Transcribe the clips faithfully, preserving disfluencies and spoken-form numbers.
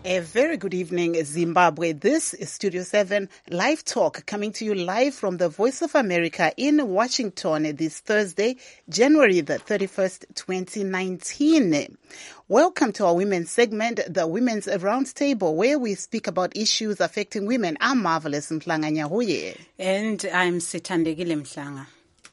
A very good evening, Zimbabwe. This is Studio seven Live Talk, coming to you live from the Voice of America in Washington this Thursday, January the thirty-first, twenty nineteen. Welcome to our women's segment, the Women's Roundtable, where we speak about issues affecting women. I'm Marvelous Mhlanga Nyahuye. And I'm Sithandekile Mhlanga.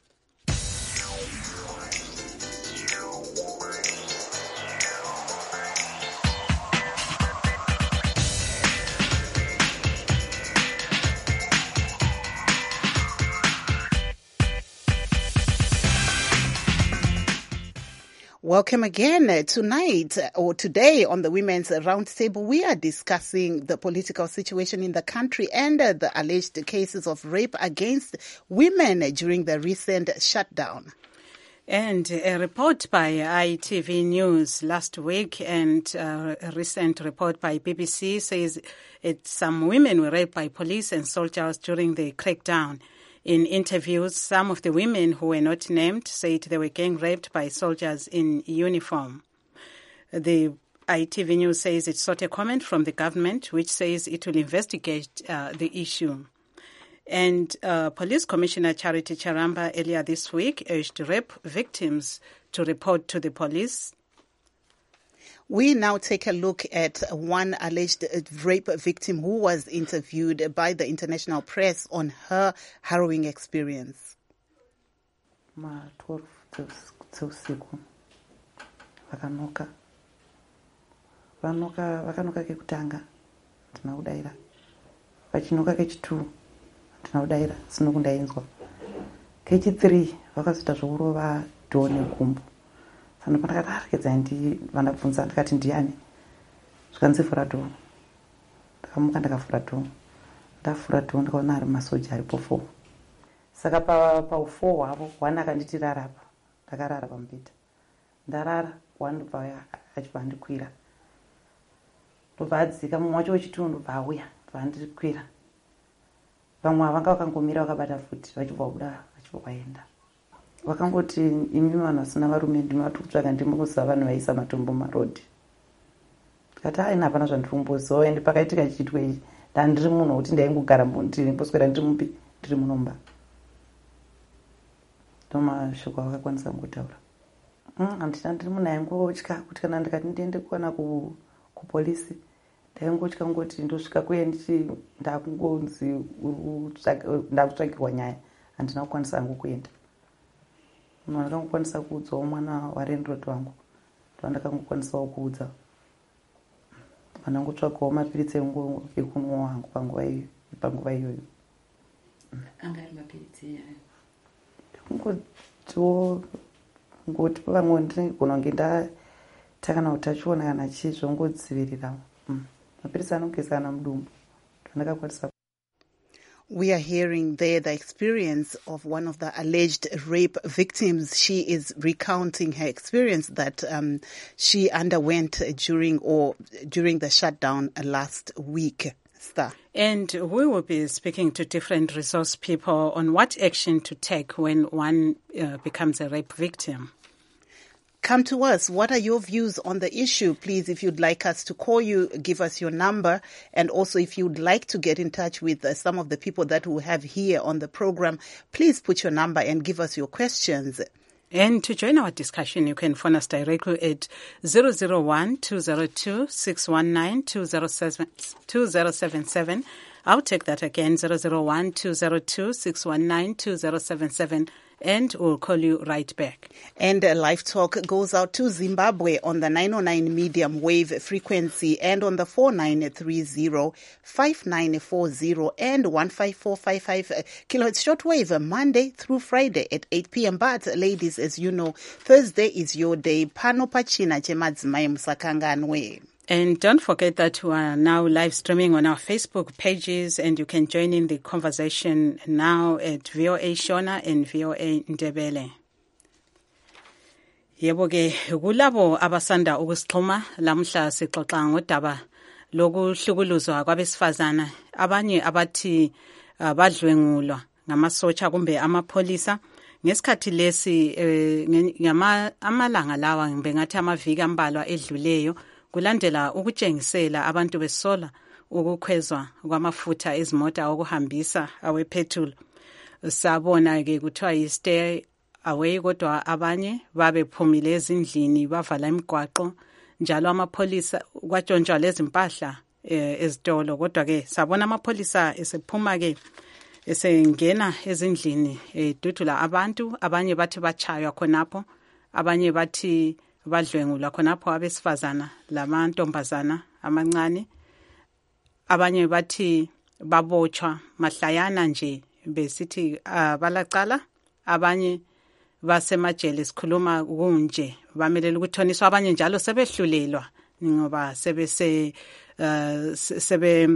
Welcome again. Tonight or today on the Women's Roundtable, we are discussing the political situation in the country and uh, the alleged cases of rape against women during the recent shutdown. And a report by I T V News last week and uh, a recent report by B B C says it, some women were raped by police and soldiers during the crackdown. In interviews, some of the women who were not named said they were getting raped by soldiers in uniform. The I T V News says it sought a comment from the government, which says it will investigate uh, the issue. And uh, Police Commissioner Charity Charamba earlier this week urged rape victims to report to the police. We now take a look at one alleged rape victim who was interviewed by the international press on her harrowing experience. Ma twelve dzeusiku vakanoka vanoka vakanoka kekutanga ndina kudaira vachinoka kechitu ndina kudaira sino kundainzwa kechi-three vakazota zvokurova dhoni gumbo sano pandakati arikedzai ndi vandabvunza ndikati ndiani zvikanzivhura dhoo ndakamuka ndakavhura dhoo ndavhura dhoo ndakaona ari masoja aripo four saka pau-four hwavo one akanditi rarapa ndakarara pamubhedha ndarara one ndobva achibva andikwira ndobva adzika mumwe wacho wechitu ndobva auya ndobva andikwira vamwe vanga vakangomira vakabata futi vachibva kubuda vachibva kwaenda vakangoti imi vanhu vasina varume ndimi vari kutsvaga ndimboziva vanhu vaisa matombo mumarodhi ndikati aina hapana zvandiri kumboziva ende pakaitika chiitwa ichi ndandiri munhu wekuti ndaingogara ndimboswera ndiri mupi ndiri munomba ndomashoko avakakwanisa kungotaura handina ndiri munhu aingotya kuti kana ndikati ndiende kuwana kupolisi ndaingotya ngoti ndosvika kuye ndichi ndakungonzi ndakutsvagirwa nyaya handina kukwanisa hangu kuenda munhu andakangokwanisa kuudzawo mwana warendroti wangu ndoandakangokwanisawo kuudza vandangotsvagawo mapiritsi ekunwa wangu panguva iyoyo. Anga ari mapiritsi eyayo kungotiwo ngoti pamwe ndigona kunge ndaita kana utachiona kana chii zvongodzivirira mapiritsi anogeza kana mudumbu ndandakakwanisa. We are hearing there the experience of one of the alleged rape victims. She is recounting her experience that um, she underwent during or during the shutdown last week. Star. And we will be speaking to different resource people on what action to take when one uh, becomes a rape victim. Come to us. What are your views on the issue? Please, if you'd like us to call you, give us your number. And also, if you'd like to get in touch with uh, some of the people that we have here on the program, please put your number and give us your questions. And to join our discussion, you can phone us directly at zero zero one, two zero two, six one nine, two zero seven seven. I'll take that again, zero zero one, two zero two, six one nine, two zero seven seven. And we'll call you right back. And uh, Live Talk goes out to Zimbabwe on the nine oh nine medium wave frequency and on the four nine three zero, five nine four zero and one five four five five kilohertz shortwave Monday through Friday at eight p.m. But ladies, as you know, Thursday is your day. Pano pachina chemadzimai musakanganwe. And don't forget that we are now live streaming on our Facebook pages, and you can join in the conversation now at V O A Shona and V O A Ndebele. Yebo ke kulabo abasanda ukusixhuma lamhla sixoxa ngodaba lokuhlukuluzwa kwabesifazana abanye abathi uh, badlwengulwa ngamasotsha kumbe amapholisa ngesikhathi lesi ngama amalanga lawa ngibe ngathi amaviki ambalwa edluleyo kulandela ukutshengisela abantu besola ukukhwezwa kwamafutha ezimota okuhambisa awepetrol. Sabona ke kuthiwa yi-stay away, kodwa abanye babephumile ezindlini bavala imigwaqo, njalo amapholisa kwatshontshwa lezi mpahla eh, ezitolo. Kodwa ke sabona amapholisa esephuma ke esengena ezindlini edudula abantu, abanye bathi bachaywa khonapho, abanye bathi badlwengulwa khonapho abesifazana lamantombazana amancane, abanye bathi babotshwa mahlayana nje besithi uh, balacala, abanye basemajele sikhuluma kunje bamelele ukuthoniswa, abanye njalo sebehlulelwa ngoba sebese uh, sebe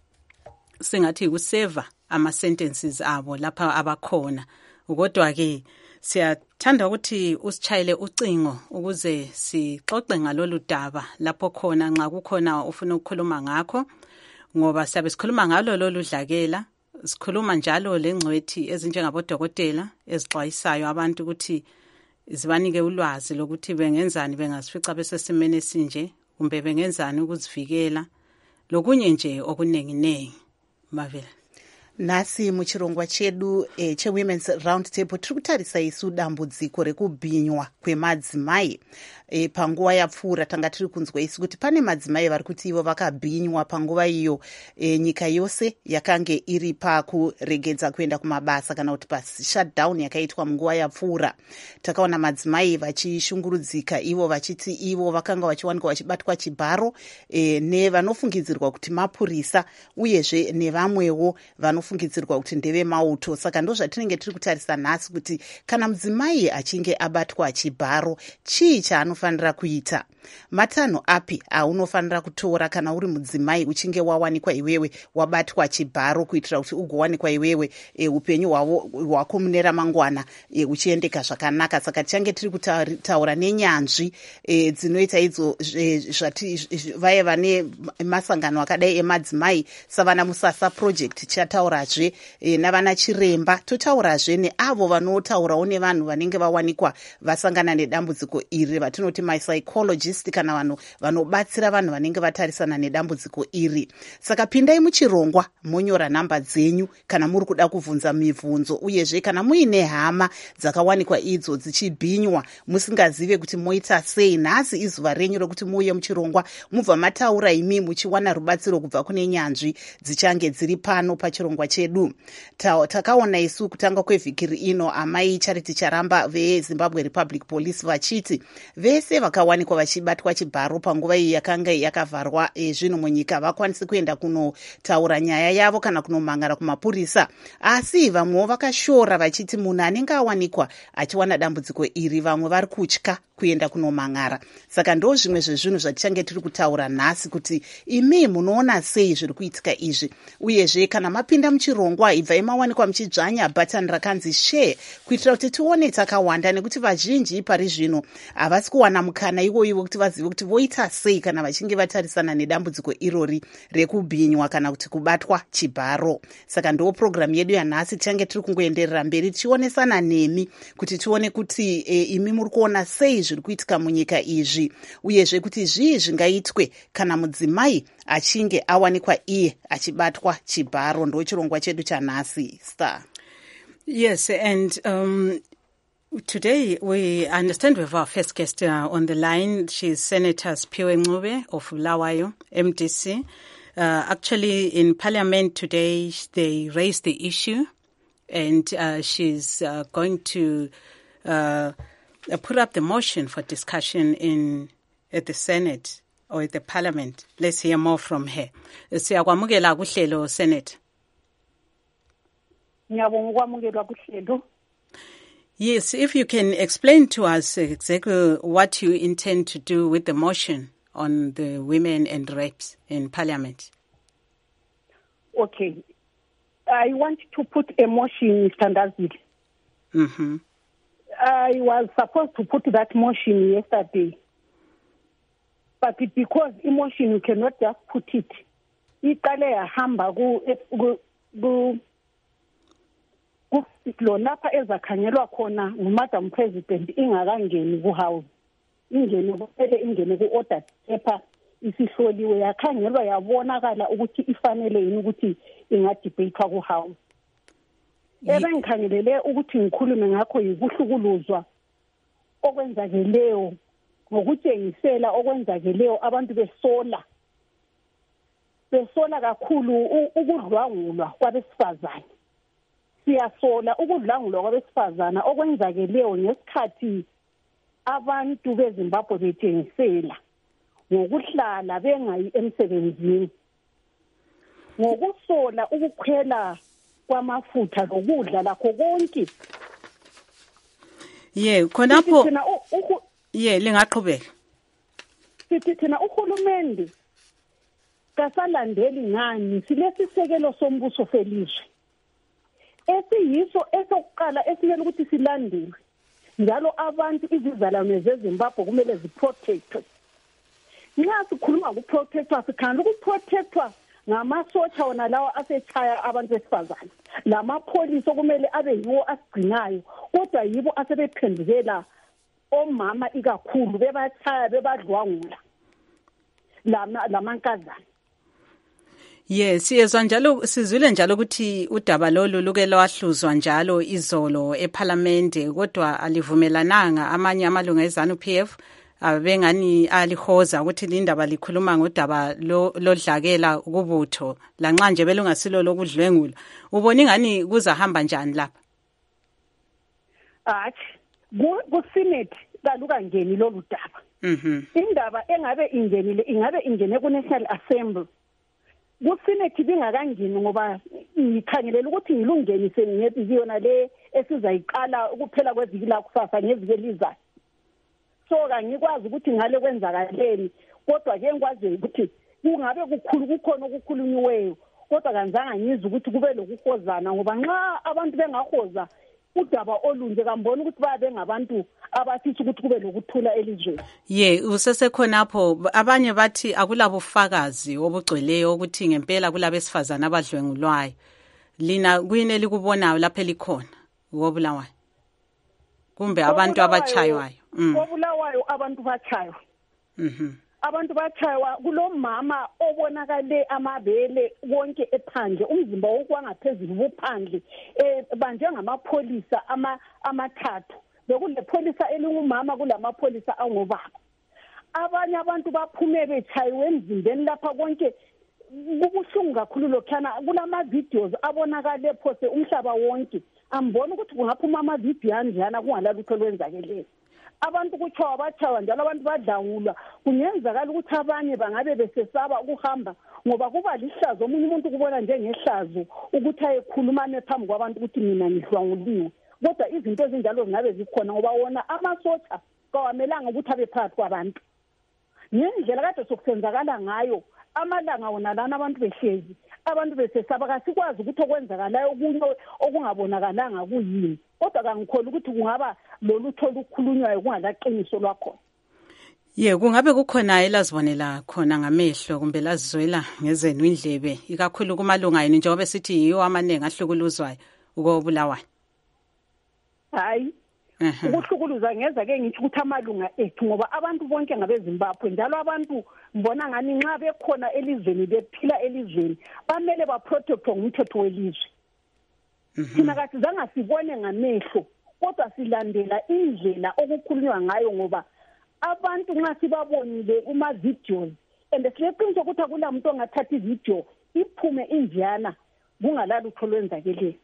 singathi kuseva ama sentences abo lapha abakhona. Kodwa ke siyathanda ukuthi usichayele ucingo ukuze sixoxe ngalolu daba lapho khona nxa kukhona ufuna ukukhuluma ngakho, ngoba siyabe sikhuluma ngalo lolu dlakela. Sikhuluma njalo lengcwethi ezinjengabodokotela ezixwayisayo abantu ukuthi zibanike ulwazi lokuthi bengenzani bengazifica besesimene esinje, kumbe bengenzani ukuzivikela, lokunye nje okunenginengi. Mavela nasi muchirongwa chedu e, che-Women's Round Table tiri kutarisa isu dambudziko rekubhinywa kwemadzimai. E, panguva yapfuura tanga tiri kunzwa isu kuti pane madzimai vari kuti ivo vakabhinywa panguva iyo e, nyika yose yakange iri pakuregedza kuenda kumabasa kana kuti pashutdown yakaitwa munguva yapfuura. Takaona madzimai vachishungurudzika ivo vachiti ivo vakanga vachiwanikwa vachibatwa chibharo e, nevanofungidzirwa kuti mapurisa uyezve nevamwewo vanofungidzirwa kuti ndeve mauto. Saka ndo zvatinenge tiri kutarisa nhasi kuti kana mudzimai achinge abatwa chibharo chii chaanofanira kuita, matanho api aunofanira kutora kana uri mudzimai uchinge wawanikwa iwewe wabatwa chibharo, kuitira kuti ugowanikwa iwewe e, upenyu hwako mune ramangwana e, uchiendeka zvakanaka. Saka tichange tiri kutaura nenyanzvi e, dzinoita idzo zvati vaye vane masangano akadai emadzimai savana musasa project tichataurazve e, navana chiremba, totaurazve neavo vanotaurawo nevanhu vanenge vawanikwa vasangana nedambudziko iri vatinoti mypsychologist kana vanhu vanobatsira vanhu vanenge vatarisana nedambudziko iri. Saka pindai muchirongwa monyora nhamba dzenyu kana muri kuda kubvunza mibvunzo, uyezve kana muine hama dzakawanikwa idzo dzichibhinywa musingazive kuti moita sei, nhasi izuva renyu rokuti muuye muchirongwa mubva mataura imi muchiwana rubatsiro kubva kune nyanzvi dzichange dziri pano pachirongwa chedu. Ta, takaona isu kutanga kwevhikiri ino amai Charity Charamba veZimbabwe Republic Police vachiti vese vakawanikwa vachibatwa chibharo panguva iyi yakanga yakavharwa e, zvino munyika vakwanisi kuenda kunotaura nyaya yavo kana kunomangara kumapurisa, asi vamwewo vakashora vachiti munhu anenge awanikwa achiwana dambudziko iri vamwe vari kutya kuenda kunomangara. Saka ndo zvimwe zvezvinhu zvatichange tiri kutaura nhasi kuti imi munoona sei zviri kuitika izvi, uyezve kana mapinda muchirongwa ibvai mawanikwa muchidzvanya button rakanzi share kuitira kuti tione takawanda, nekuti vazhinji pari zvino havasi kuwana mukana iwoiwo kuti vazive kuti voita sei kana vachinge vatarisana nedambudziko irori rekubhinywa kana kuti kubatwa chibharo. Saka ndo programu yedu yanhasi tichange tiri kungoenderera mberi tichionesana nemi kuti tione kuti e, imi muri kuona sei zviri kuitika munyika izvi, uyezve kuti zvii zvingaitwe kana mudzimai achinge awanikwa iye achibatwa chibharo. Ndo chirongwa chedu chanhasi. Star. Yes, and um, today we understand we have our first guest uh, on the line. She's Senator Siphiwe Ncube of Bulawayo, M D C. Uh, actually, in Parliament today, they raised the issue, and uh, she's uh, going to uh, put up the motion for discussion in at the Senate or at the Parliament. Let's hear more from her. Siyakwamukela kuhlelo, Senator. Yes, if you can explain to us exactly what you intend to do with the motion on the women and rapes in Parliament. Okay. I want to put a motion, Mister Ndazile. Mm-hmm. I was supposed to put that motion yesterday. But because emotion, you cannot just put it. Ikale hamba gu gu gu gu lapha ezakhangelwa khona nguMadam President ingakangeni ku house. Ingene kuphele ingene ku order paper isihloliwe yakhangelwa yabonakala ukuthi ifanele yini ukuthi ingadebate ku house. Ebengikhangelele ukuthi ngikhulume ngakho yikuhlukuluzwa okwenzakeleyo ngokutshengisela okwenzakeleyo abantu besola besola kakhulu ukudlwangulwa kwabesifazane. Siyasola ukudlwangulwa kwabesifazana okwenzakeleyo ngesikhathi abantu beZimbabwe betshengisela ngokuhlala bengayi emsebenzini, ngokusola ukukhwela kwamafutha lokudla lakho konke. Ye khonapho ye lingaqhubeka. Sithi thina uhulumende kasalandeli ngani silesisekelo sombuso felizwe esiyiso esokuqala esimele ukuthi silandele, njalo abantu izizalwane zeZimbabwe kumele ziprotectwe. Nxa sikhuluma ukuprotectwa sikhanda ukuprotectwa ngamasotsha wona lawa asechaya abantu besifazane, lamapholisa okumele abe yiwo asigcinayo, kodwa yibo asebephendukela omama ikakhulu bebachaya bebadlwangula lamankazana. Yes, siyezwa njalo sizwile njalo ukuthi udaba lolu luke lwahluzwa njalo izolo eParliament, kodwa alivumelananga amanye amalunga eZANU P F abengani alihoza ukuthi lindaba likhuluma ngodaba lodlakela kubutho lanxa nje belungasilo lokudlwengula. Ubona ingani kuzahamba njani lapha? Athi ku Senate kaluka ngeni lolu daba. Mhm. Indaba engabe ingenile ingabe ingene ku National Assembly. Ku Senate bingakangeni ngoba ngikhangelela ukuthi ngilungenise ngiyona le esizayiqala ukuphela kweviki la kusasa ngeviki elizayo. So kangikwazi ukuthi ngale kwenzakaleni, kodwa ke ngikwazi ukuthi kungabe kukhulu kukhona okukhulunyiweyo, kodwa kanzanga ngizwe ukuthi kube lokuhozana ngoba nxa abantu bengahoza udaba olunje kambona ukuthi babe ngabantu abafisa ukuthi kube lokuthula elizweni. Ye usesekhonapho abanye bathi akulabufakazi obugcweleyo ukuthi ngempela kulabesifazana abadlwengulwayo. Lina kuyini likubonayo lapha elikhona ngobulawayo kumbe abantu abachaywayo? Ngobulawayo abantu bachaywa. Mhm. Abantu bachaywa kulomama obonakale amabele wonke ephandle, umzimba wokwangaphezulu buphandle, eh banje ngamapholisa ama amathathu. Bekule polisa elingumama kulamapholisa angobaba. Abanye abantu baphume bechayiwe emzimbeni lapha konke kubuhlungu kakhulu lokhana. Kulama videos abonakale phose umhlaba wonke. Ambona ukuthi kungaphuma ama video anjana kungalalutho lwenzakeleyo. Abantu kuchawa bachawa njalo abantu badlawulwa. Kungenzakala ukuthi abanye bangabe besesaba ukuhamba ngoba kuba lihlazo omunye umuntu kubona njengehlazo ukuthi ayekhulumane phambi kwabantu ukuthi mina ngidlwanguliwe. Kodwa izinto ezinjalo zingabe zikhona ngoba wona amasotsha kawamelanga ukuthi abe phakathi kwabantu. Ngendlela kade sokusenzakala ngayo amalanga wona lana abantu behlezi abantu besesaba kasikwazi ukuthi okwenzakalayo okunye okungabonakalanga kuyini, kodwa kangikholwa ukuthi kungaba lolutho olukhulunywayo kungalaqiniso lwakho. Ye kungabe kukhona elazibonela khona ngamehlo kumbe lazizwela ngezenu indlebe ikakhulu kumalunga yini njengoba sithi yiwo amanengi ahlukuluzwayo ukobulawayo? Hayi, ukuhlukuluza ngeza ke ngithi ukuthi amalunga ethu ngoba abantu bonke ngabeZimbabwe njalo abantu ngibona ngani nxa bekhona elizweni bephila elizweni bamele baprotectwe ngumthetho welizwe. Thina kathi zanga sibone ngamehlo kodwa silandela indlela okukhulunywa ngayo ngoba abantu nxa sibabonile kuma videos and sileqiniso ukuthi akulamuntu ongathatha ivideo iphume injana kungalalutho lwenzakeleyo.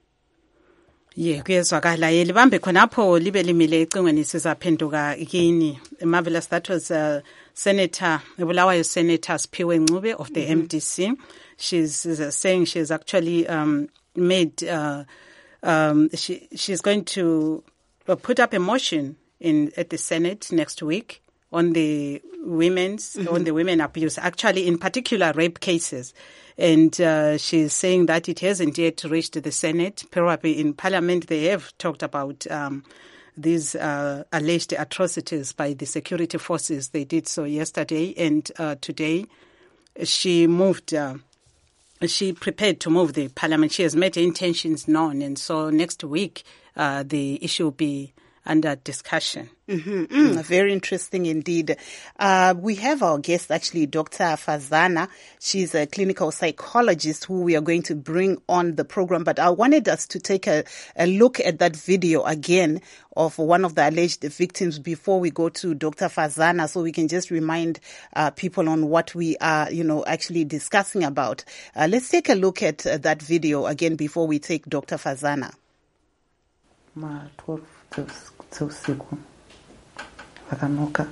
Ye kuyezwakala ye libambe khonapho libe limile ecingweni sizaphenduka kini. Marvelous, that was uh, Senator Bulawayo Senator Siphiwe Ncube of the mm-hmm. M D C. She's uh, saying she's actually um, made uh, um, she she's going to uh, put up a motion in at the Senate next week on the women's mm-hmm. on the women abuse, actually in particular rape cases. And uh, she's saying that it hasn't yet reached the Senate. Probably in Parliament they have talked about um, these uh, alleged atrocities by the security forces. They did so yesterday and uh, today. She moved, uh, she prepared to move the Parliament. She has made her intentions known. And so next week uh, the issue will be under discussion. Mm-hmm. Mm, very interesting indeed. Uh, we have our guest, actually, Doctor Fazana. She's a clinical psychologist who we are going to bring on the program. But I wanted us to take a, a look at that video again of one of the alleged victims before we go to Doctor Fazana, so we can just remind uh, people on what we are, you know, actually discussing about. Uh, let's take a look at uh, that video again before we take Doctor Fazana. Ma twelve dzeusiku vakanoka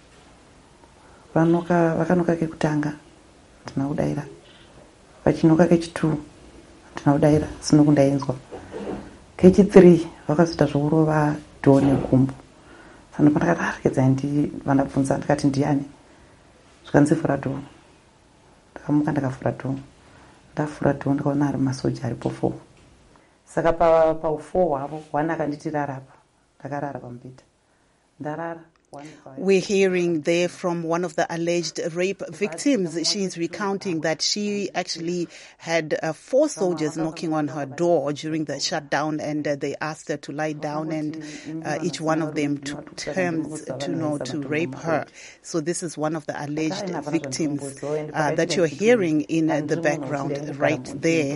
vanoka vakanoka kekutanga ndina kudaira, vachinoka kechitu ndina kudaira sino kundainzwa, kechithree vakazoita zvokurova dhoo negumbo. Saka pandakati arikedzai ndi vandabvunza ndikati ndiani, zvikanzivhura dhoo, ndakamuka ndakavhura dhoo, ndavhura dhoo ndakaona ari masoja aripo four. Saka pa pa four havo one akanditi rara apa, ndakarara pamubhedha ndarara. We're hearing there from one of the alleged rape victims. She's recounting that she actually had uh, four soldiers knocking on her door during the shutdown, and uh, they asked her to lie down, and uh, each one of them took turns to know to rape her. So this is one of the alleged victims uh, that you're hearing in uh, the background right there.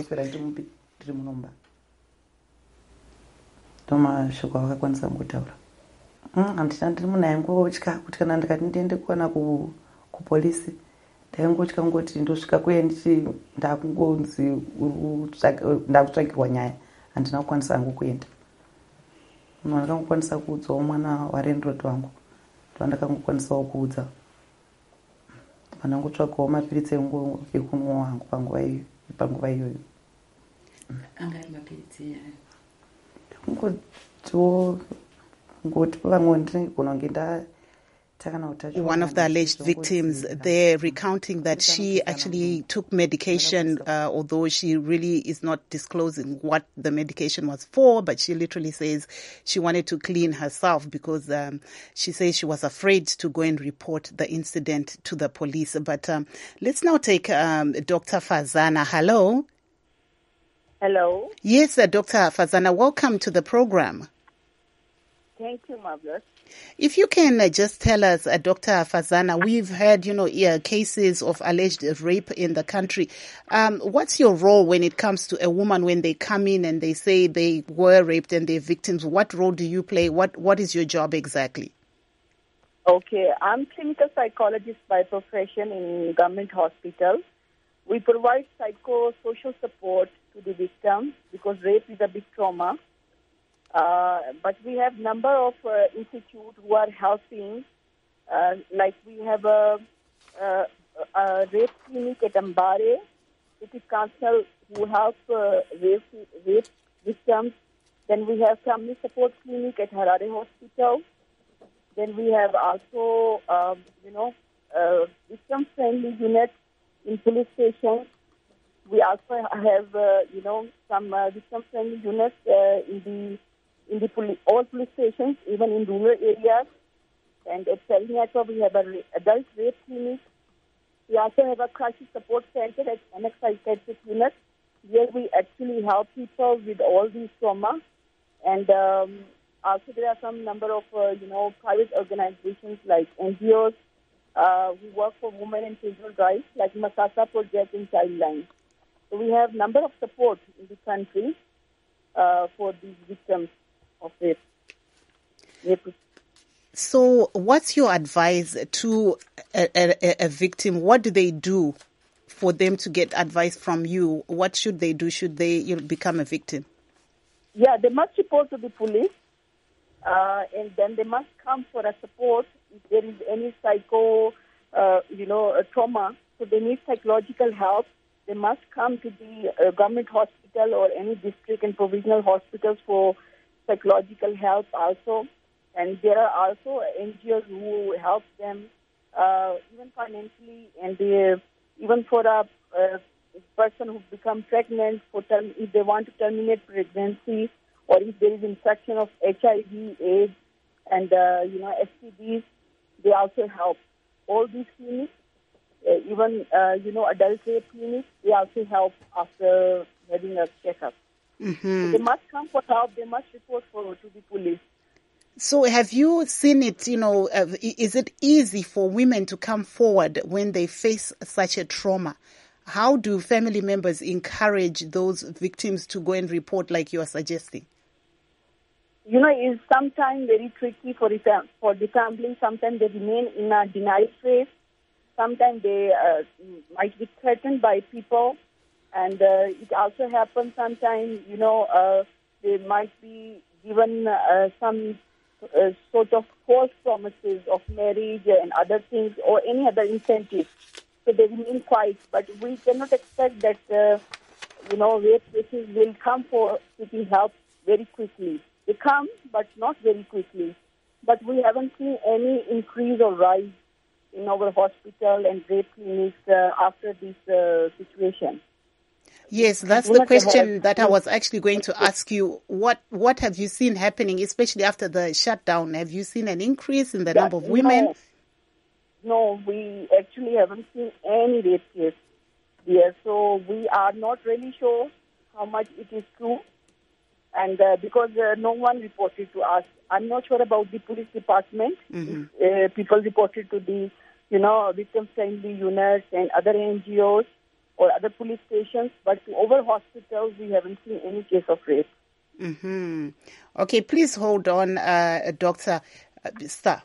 Handina ndiri munhu aingotya kuti kana ndikati ndiende kuwana kupolisi ndaingotya ngoti ndosvika kuye nditi ndakungonzi ndakutsvakirwa nyaya, handina kukwanisa hangu kuenda. Munhu andakangokwanisa kuudzawo mwana warendrod wangu ndoandakangokwanisawo kuudza, vandangotsvagawo mapiritsi ekunwa hangu panguva iyoyo. Anga ari mapiritsi yayo kungotiwo One of the alleged victims there recounting that she actually took medication, uh, although she really is not disclosing what the medication was for, but she literally says she wanted to clean herself because um, she says she was afraid to go and report the incident to the police. But um, let's now take um, Doctor Fazana. Hello. Hello. Yes, uh, Doctor Fazana, welcome to the program. Thank you, Margaret. If you can uh, just tell us, uh, Doctor Fazana, we've heard, you know, uh, cases of alleged rape in the country. Um, what's your role when it comes to a woman when they come in and they say they were raped and they're victims? What role do you play? What What is your job exactly? Okay, I'm clinical psychologist by profession in government hospital. We provide psychosocial support to the victim because rape is a big trauma. Uh, but we have number of uh, institutes who are helping. Uh, like we have a, a, a rape clinic at Ambare, City Council, who help uh, rape, rape victims. Then we have family support clinic at Harare Hospital. Then we have also, um, you know, uh, victim-friendly units in police stations. We also have, uh, you know, some uh, victim-friendly units uh, in the in the police, all police stations, even in rural areas. And at Pelniato, we have an adult rape clinic. We also have a crisis support center at Annex Psychiatric Unit, where we actually help people with all these trauma. And um, also there are some number of, uh, you know, private organizations like N G Os uh, who work for women and children's rights, like Masasa Project and Childline. So we have number of support in the country uh, for these victims of rape. rape. So what's your advice to a, a, a victim? What do they do for them to get advice from you? What should they do? Should they you know, become a victim? Yeah, they must report to the police, uh, and then they must come for a support if there is any psycho, uh, you know, uh, trauma. So they need psychological help. They must come to the uh, government hospital or any district and provisional hospitals for psychological help also. And there are also N G Os who help them uh, even financially, and they, even for a, a person who becomes pregnant, for term, if they want to terminate pregnancy, or if there is infection of H I V, AIDS, and uh, you know S T Ds, they also help. All these clinics, uh, even uh, you know adult rape clinics, they also help after having a checkup. Mm-hmm. So they must come for help. They must report for to the police. So have you seen it, you know, uh, is it easy for women to come forward when they face such a trauma? How do family members encourage those victims to go and report like you are suggesting? You know, it's sometimes very tricky for the, fam- for the family. Sometimes they remain in a denial phase. Sometimes they uh, might be threatened by people. And uh, it also happens sometimes, you know, uh, they might be given uh, some uh, sort of false promises of marriage and other things or any other incentive. So they remain quiet. But we cannot expect that, uh, you know, rape cases will come for seeking help very quickly. They come, but not very quickly. But we haven't seen any increase or rise in our hospital and rape clinics uh, after this uh, situation. Yes, that's the question that I was actually going to ask you. What what have you seen happening, especially after the shutdown? Have you seen an increase in the Yeah, number of women? No, no, we actually haven't seen any rape case here. So we are not really sure how much it is true. And uh, because uh, no one reported to us. I'm not sure about the police department. Mm-hmm. Uh, people reported to the, you know, victim-friendly units and other N G Os or other police stations, but to our hospitals, we haven't seen any case of rape. Mm-hmm. Okay, please hold on, uh, Doctor Star.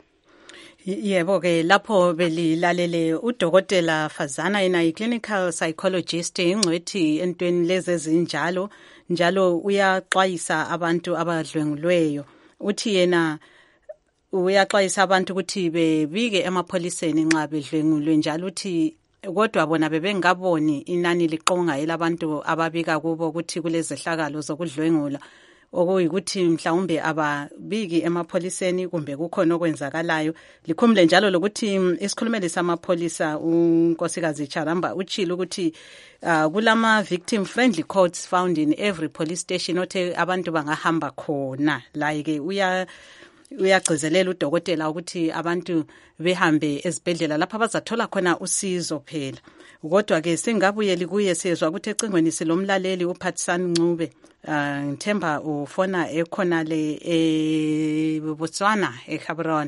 Yebo ke lapho belilalele udokotela Fazana yena i-clinical psychologist ingcwethi entweni lezi ezinjalo njalo uyaxwayisa abantu abadlwengulweyo uthi yena uyaxwayisa abantu ukuthi bebike emapholiseni nxa bedlwengulwe njalo uthi kodwa bona bebengaboni inani liqonga elabantu ababika kubo ukuthi kulezehlakalo zokudlwengula okuyikuthi mhlawumbe ababiki emapholiseni kumbe kukhona okwenzakalayo likhumule njalo lokuthi isikhulumeli samapholisa unkosikazi Charamba utshilo ukuthi uh, kulama victim friendly courts found in every police station othe abantu bangahamba khona like uya uyagcizelela udokotela ukuthi abantu behambe ezibhedlela lapha bazathola khona usizo phela kodwa ke singabuyeli kuye siyezwa ukuthi ecingweni silomlaleli uPhathisani Ncube uh, ngithemba ufona ekhona le eBotswana eGaborone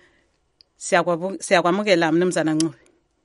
siyakwamukela mnumzana Ncube.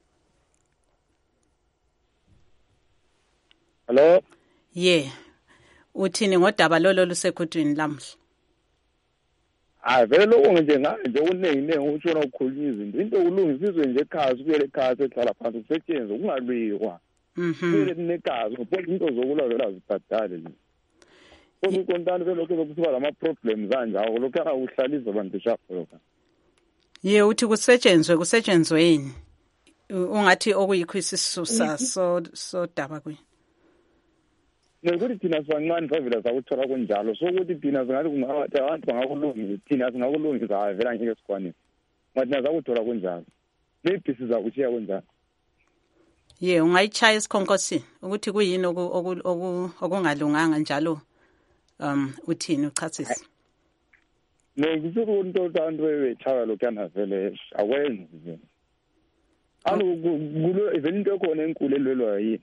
Hello. Yeah, uthini ngodaba lolo lusekhuthwini lamhla? Ah vele lokho nje nje uningi ningi utshona ukukhulunywa izinto into kulungisizwe nje ekhaya kubuyele ekhaya sehlala phansi kusetshenzwe kungalwikwa Mhm. kubuyele kunekazi ngoba into zokulwa vele azibhadali nje kodwa ukontana vele lokho kusuka lama problems kanjalo lokho akuhlalisa abantu shapho lokho ye uthi kusetshenzwe kusetshenzweni ungathi okuyikho isisusa so so daba kwi nokuthi thina sibancane savela sakuthola kunjalo so ukuthi thina singathi kungathi abantu bangakulungisa thina singakulungisa hayi vela ngeke sikwanise ngathi nazakuthola kunjalo maybe sizakuchiya kunjalo ye ungayichaya isikhonkosini ukuthi kuyini okungalunganga njalo um uthini uchasisa no kusuku into abantu bechaya lokana vele akwenzi nje alo kulo event into ekhona enkulu elwelwa yini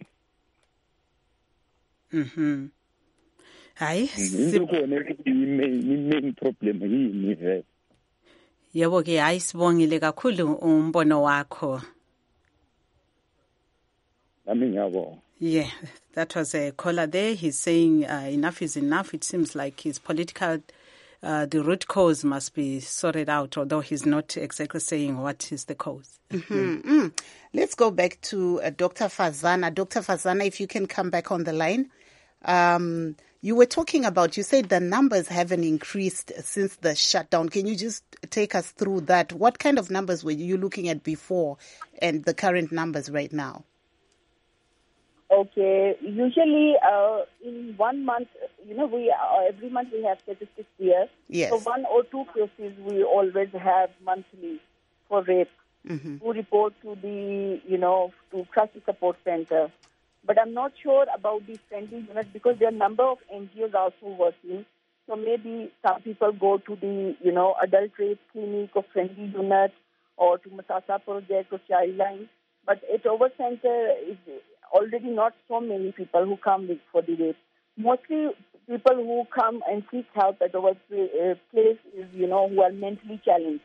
Mhm. Hayi sikhona ukuthi main problem yini vele. Yebo ke hayi sibongile kakhulu umbono wakho. Nami ngiyabonga. Yeah, that was a caller there. He's saying uh, enough is enough. It seems like his political uh, the root cause must be sorted out, although he's not exactly saying what is the cause. Mm-hmm. Mm. Let's go back to uh, Doctor Fazana. Doctor Fazana, if you can come back on the line. Um, you were talking about, you said the numbers haven't increased since the shutdown. Can you just take us through that? What kind of numbers were you looking at before and the current numbers right now? Okay, usually uh, in one month, you know, we uh, every month we have statistics here. Yes. So one or two cases we always have monthly for rape. Mm-hmm. Who report to the, you know, to crisis support center. But I'm not sure about the friendly unit because there are a number of N G Os also working. So maybe some people go to the, you know, adult rape clinic or friendly unit or to Masasa project or Childline. But at our center is already not so many people who come with for the rape. Mostly people who come and seek help at our place is, you know, who are mentally challenged,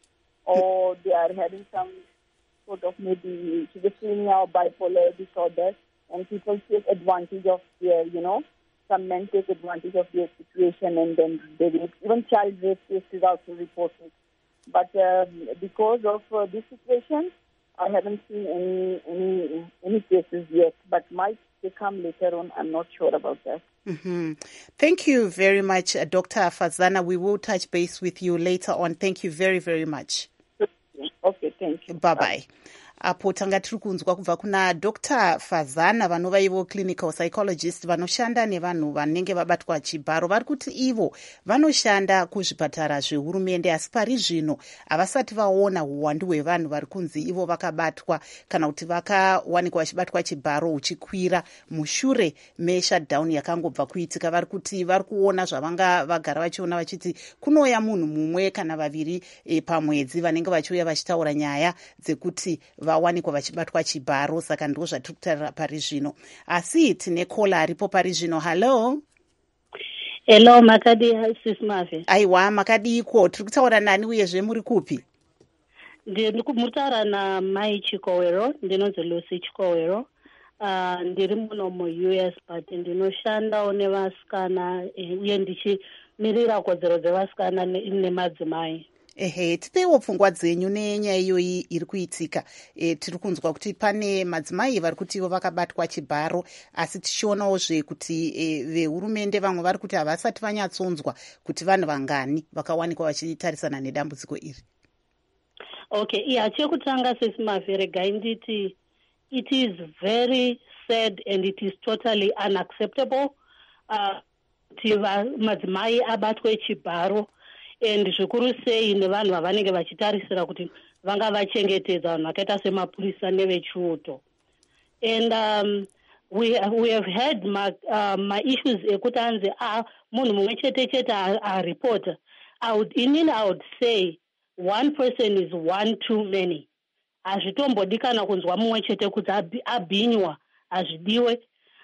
or they are having some sort of maybe schizophrenia or bipolar disorder, and people take advantage of their, you know, some men take advantage of their situation, and then they rape. Even child rape cases also reported. But uh, because of uh, this situation, I haven't seen any any any cases yet. But might they come later on? I'm not sure about that. Mm-hmm. Thank you very much, uh, Doctor Fazana. We will touch base with you later on. Thank you very, very much. Okay, thank you. Bye-bye. Bye. Apo tanga tiri kunzwa kubva kuna Doctor Fazana vanova ivo clinical psychologist vanoshanda nevanhu vanenge vabatwa chibharo. Vari kuti ivo vanoshanda kuzvipatara zvehurumende, asi pari zvino havasati vaona uwandu hwevanhu vari kunzi ivo vakabatwa kana kuti vakawanikwa vachibatwa chibharo uchikwira mushure meshutdown yakangobva kuitika. Vari kuti vari kuona zvavanga vagara vachiona vachiti kunouya munhu mumwe kana vaviri e, pamwedzi vanenge vachiuya vachitaura nyaya dzekuti vawanikwa vachibatwa chibharo. Saka ndo zvatiri kutarira pari zvino, asi tine kola aripo pari zvino. Hello. Hello, makadi sis Mave. Aiwa, makadiko. Tiri kutaura nani uyezve muri kupi? Ndiri kutaura na Mai Chikowero, ndinonzi Lucy Chikowero. Uh, ndiri muno mu-U S but ndinoshandawo nevasikana uye ndichimirira kodzero dzevasikana nemadzimai. Ehe, tipewo pfungwa dzenyu nenyaya iyoyi iri kuitika. E, tiri kunzwa kuti pane madzimai vari kuti ivo vakabatwa chibharo, asi tichionawozve kuti e, vehurumende vamwe vari kuti havasati vanyatsonzwa kuti vanhu vangani vakawanikwa vachitarisana nedambudziko iri. Okay, iya chekutanga sesi Mavere gainditi, it is very sad and it is totally unacceptable uh, kuti madzimai abatwe chibharo, and zvikuru sei nevanhu vavanenge vachitarisira kuti vanga vachengetedza vanhu vakaita semapurisa nevechiuto. And um, we, we have had ma, uh, ma issues ekuti anzi ah, munhu mumwe chete chete aripota. I would, inini I would say one person is one too many. Hazvitombodikana kunzwa mumwe chete kuti abhinywa, hazvidiwe.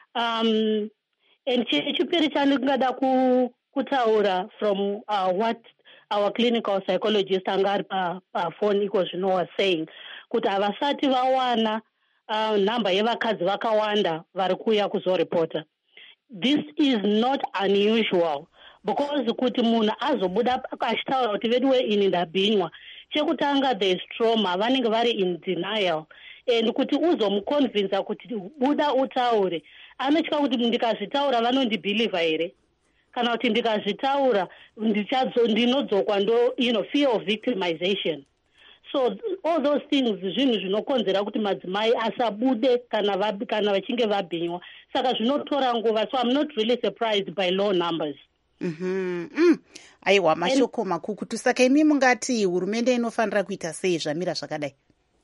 Um, and chipiri chandingada kutaura from uh, what our clinical psychologist angari pa, pa phone iko zvino was saying, kuti havasati vawana uh, number yevakadzi vakawanda vari kuuya kuzoripota. This is not unusual, because kuti munhu azobuda achitaura kuti veduwe ini ndabhinywa, chekutanga there is trauma, vanenge vari in denial, and kuti uzomuconvinsa kuti buda utaure, anotya kuti ndikazvitaura vanondibhiliva here, kana kuti ndikazvitaura ndinodzokwa ndo, you know, fear of victimization. So all those things zvinhu zvinokonzera kuti madzimai asabude kana vab, kana vachinge vabhinywa. Saka zvinotora nguva, so I'm not really surprised by low numbers. Mhm. Mm. Aiwa, mashoko makukutu. Saka imi mungati hurumende inofanira kuita sei zvamira zvakadai?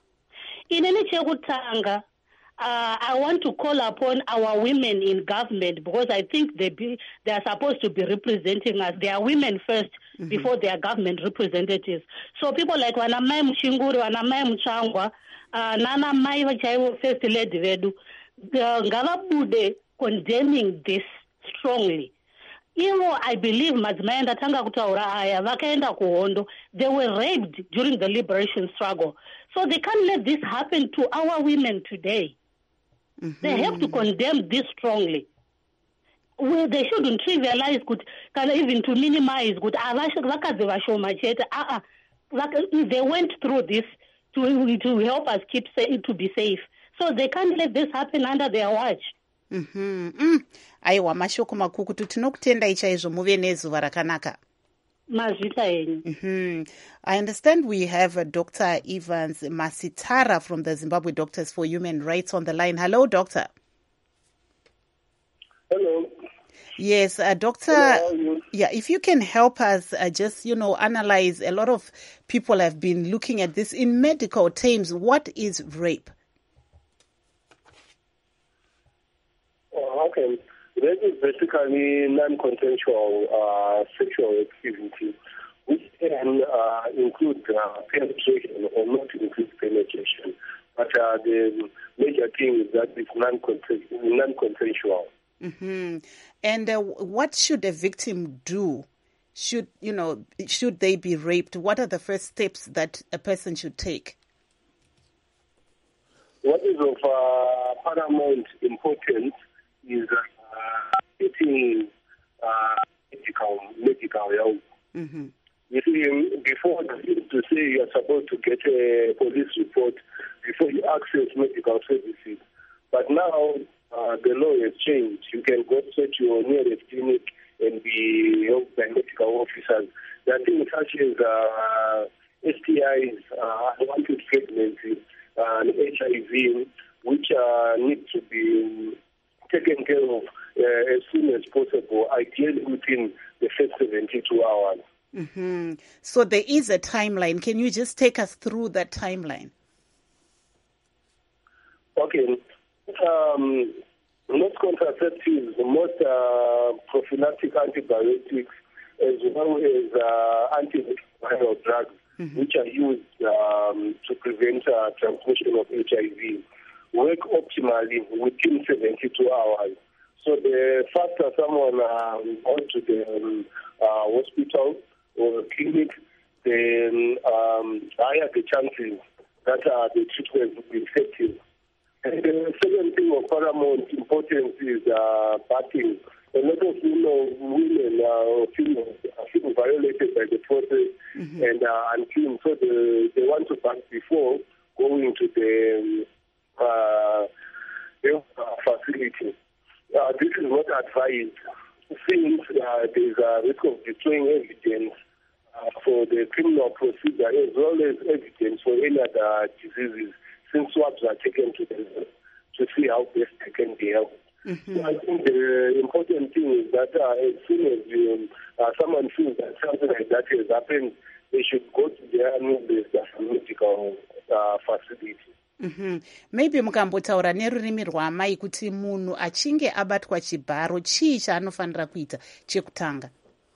Inini chekutanga, Uh, I want to call upon our women in government, because I think they be, they are supposed to be representing us. They are women first, mm-hmm. before they are government representatives. So people like Wanamai Mshinguri, Wanamai Mchangwa, uh, Nana Mai Vachaiwo First Lady Vedu, Ngavabude condemning this strongly. Iwo, I believe, madzimai ndatanga kutaura aya vakaenda kuhondo, they were raped during the liberation struggle. So they can't let this happen to our women today. Mm-hmm. They have to condemn this strongly. Well, they shouldn't trivialize, good, even to minimize. Good, they went through this to to help us keep to be safe. So they can't let this happen under their watch. Mm-hmm. Mm. Aiwa, mashoko makukutu. Tinokutendai chaizvo, muve nezuva rakanaka. Mm-hmm. I understand we have uh, Doctor Evans Masitara from the Zimbabwe Doctors for Human Rights on the line. Hello, Doctor. Hello. Yes, uh, Doctor. Hello, yeah, if you can help us uh, just, you know, analyze. A lot of people have been looking at this in medical terms. What is rape? Oh, okay. Rape is basically non-consensual uh, sexual activity, which can uh, include uh, penetration or not include penetration. But uh, the major thing is that it's non-consensual. Mm-hmm. And uh, what should a victim do? Should, you know, should they be raped? What are the first steps that a person should take? What is of uh, paramount importance is uh, getting uh, medical, medical help. Mm-hmm. You see, before they used to say you are supposed to get a police report before you access medical services. But now uh, the law has changed. You can go straight to your nearest clinic and be helped by medical officers. There are things such as uh, S T Is, uh, unwanted pregnancy, uh, and H I V, which uh, need to be taken care of uh, as soon as possible, ideally within the first seventy-two hours. Mm-hmm. So there is a timeline. Can you just take us through that timeline? Okay. Um, most contraceptives, most uh, prophylactic antibiotics, as well as uh, antiviral drugs, mm-hmm. which are used um, to prevent uh, transmission of H I V, work optimally within seventy-two hours. So the faster someone uh, goes to the um, uh, hospital or clinic, then um, higher the chances that uh, the treatment will be effective. And the second thing of paramount importance is uh, batting. A lot of you know, women uh, feel, feel violated by the process mm-hmm. and uh, unclean, so they, they want to bat before going to the uh, health facility. Uh, this is not advised, since uh, there is a risk of destroying evidence uh, for the criminal procedure as well as evidence for any other diseases, since swabs are taken to the, to see how best they can be helped. Mm-hmm. So I think the important thing is that uh, as soon as you, uh, someone feels that something like that has happened, they should go to their nearest medical uh, facility. Mm-hmm. Maybe mukambotaura nerurimi rwamai kuti munhu achinge abatwa chibharo chii chaanofanira kuita chekutanga?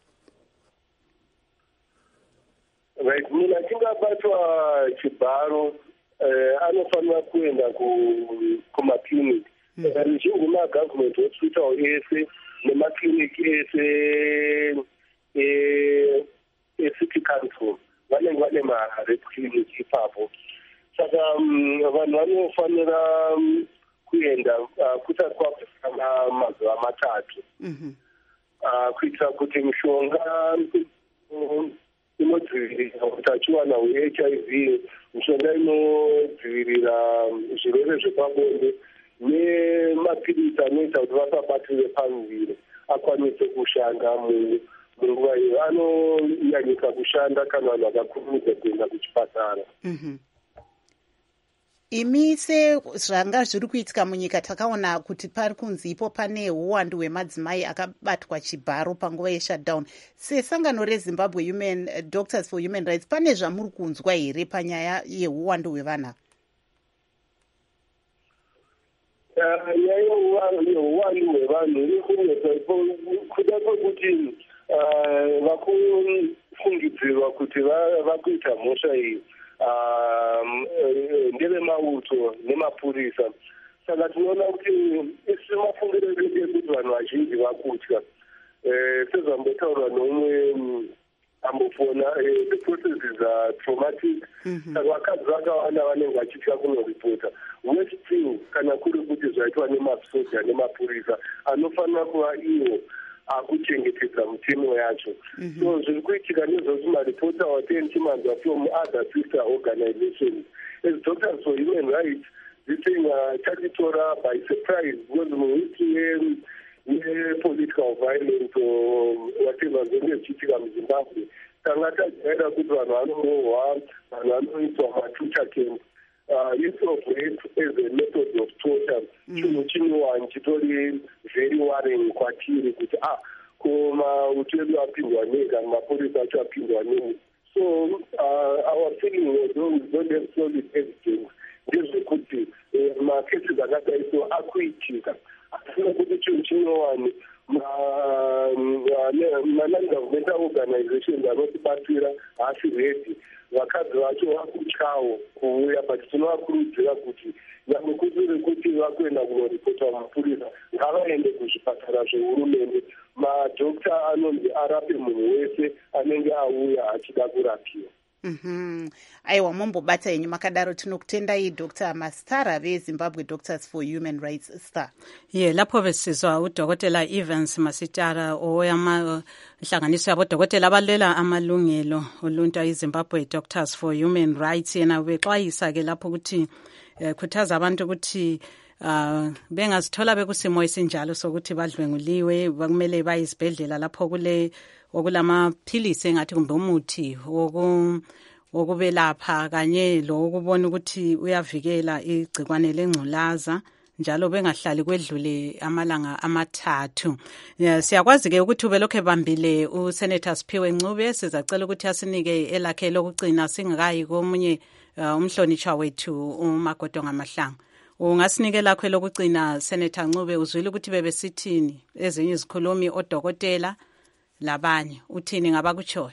Right, munhu achinge abatwa chibharo uh, anofanira kuenda kumakiriniki. Ruzhinji magavhumenti hospital ese nemakiriniki ese ecity council vanenge vane marep clinic ipapo. Saka vanhu vanofanira kuenda kusati kwakusana mazuva matatu kuitira kuti mishonga inodzivirira utachiwana hwe-H I V, mishonga inodzivirira zvirwere zvepabonde nemapirisi anoita kuti vasabatire pamuviri akwanise kushanda munguva iyo. Anonyanyisa kushanda kana vanhu vakakurumidza kuenda kuchipatara. Imi sezvanga zviri kuitika munyika takaona kuti pari kunzi ipo pane uwandu hwemadzimai akabatwa chibharo panguva yeshutdown. Sesangano reZimbabwe Human uh, Doctors for Human Rights, pane zvamuri kunzwa here panyaya yeuwandu hwevanhu? Nyaya yeuwandu hwevanhu iri kunetsa kuda kwekuti vakufungidzirwa kuti vakuita mhosva iyi ndevemauto nemapurisa. Saka tinoona kuti isi mafungiro edu ekuti vanhu vazhinji vakutya. Sezvambotaurwa nomwe ambofona, the process is uh, traumatic. Saka vakadzi vakawanda vanenge vachitya kunoripota. Worst thing kana kuri kuti zvaitwa nemasoja nemapurisa anofanira kuva iwo akuchengetedza mitemo yacho. So zviri kuitika nezvoti maripota watendi chimanzwa from other sister organizations. As Doctors for Human Rights, this thing tatitora by surprise because muhistory ye-political violence or whatever zvenge zvichiitika muZimbabwe. Tanga tajaira kuti vanhu vanorohwa, vanhu vanoitwa matucha camp. Uh, use of rape as a method of torture chinhu chinowani chitori very worrying kwatiri kuti ah koma utedu apindwa nei kana mapurisa acho apindwa nei. So uh, our feeling was we don't have solid evidence ndezvekuti macases akadai so akuitika. Asina kuti chinhu chinowani ma-non-governmental organizations anotibatsira haasi ready. Vakadzi vacho vakutyawo kuuya, but tinovakurudzira kuti nyangwe kusiri kuti vakuenda kunoripota mapurisa ngavaende kuzvipatara zvehurumende. Madhokta anonzi arape munhu wese anenge auya achida kurapiwa. Mhm. Aiwa, mumbobata yenyu makadaro. Tinokutendai Doctor Mastara veZimbabwe Doctors for Human Rights Star. Ye, lapho besizwa udokotela Evans Masitara oyama inhlanganiso yabodokotela abalela amalungelo oluntu eZimbabwe Doctors for Human Rights. Yena ubexwayisa ke lapho ukuthi khuthaza abantu ukuthi Uh, bengazithola bekusimo esinjalo sokuthi badlwenguliwe, bakumele bayisibhedlela lapho kule okulamaphilisi engathi kumbe umuthi woku wokubelapha kanye lo ukubona ukuthi uyavikela igcikwane lengculaza, njalo bengahlali kwedlule amalanga amathathu. Siyakwazi ke ukuthi ubelokhe bambile uSenator Siphiwe Ncube, sizacela ukuthi asinike elakhe lokugcina singakayi komunye uh, umhlonishwa wethu uMagodonga Mahlangu. Ungasinike lakho lokugcina Senator Ncube, uzwile ukuthi bebesithini ezinye izikhulumi odokotela labanye, uthini ngabakutshoyo?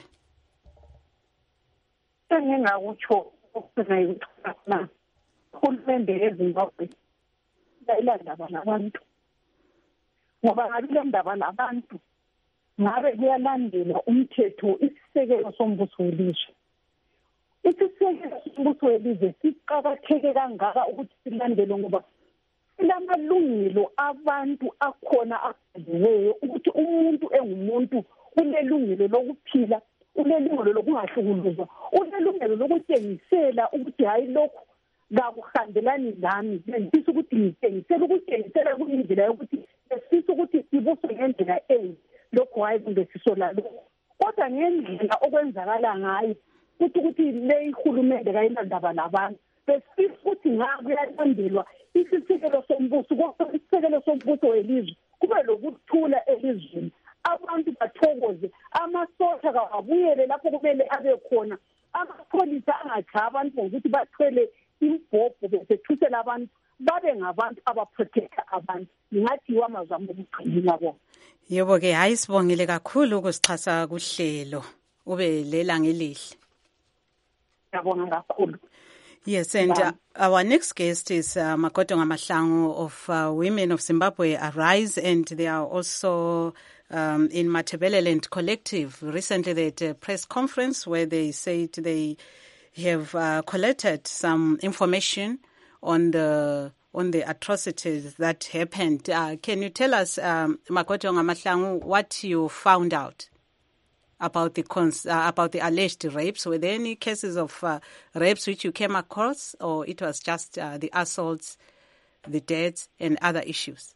Engingakutsho ukugcina ukuthi uhulumende eZimbabwe ilandaba labantu, ngoba ngabe le ndaba labantu ngabe kuyalandela umthetho isisekelo sombuso welizwe. Isisekelo sombuso welizwe siqakatheke kangaka ukuthi silandelwe ngoba silamalungelo abantu akhona abhaliweyo ukuthi umuntu engumuntu unelungelo lokuphila, unelungelo lokungahlukuluzwa, unelungelo lokutshengisela ukuthi hayi lokhu kakuhambelani nami, bengifisa ukuthi ngitshengisele ukutshengisela kuyindlela yokuthi besifisa ukuthi sibuswe ngendlela enye, lokhu hayi kumbe sisola lokhu, kodwa ngendlela okwenzakala ngayo ukuthi ukuthi le ihulumende kayilandaba labantu besifisa ukuthi ngakuyalandelwa isisekelo sombuso, kodwa isisekelo sombuso welizwe kube lokuthula elizweni, abantu bathokoze, amasosha kawabuyele lapho kumele abe khona, amapholisa angatshaya abantu ngokuthi bathwele imbhobho besethusela abantu, babe ngabantu abaprotecta abantu. Ngathi wamazwi ami okugcina bona. Yebo ke, hayi sibongile kakhulu ukusixhasa kuhlelo ube lela ngelihle. Ngiyabonga kakhulu. Yes, and uh, our next guest is uh, Magodonga Mahlangu of uh, Women of Zimbabwe Arise, and they are also um, in Matebeleland Collective. Recently they had a press conference where they said they have uh, collected some information on the on the atrocities that happened. Uh, can you tell us, um, Magodonga Mahlangu, what you found out about the cons- uh, about the alleged rapes? Were there any cases of uh, rapes which you came across, or it was just uh, the assaults, the deaths, and other issues?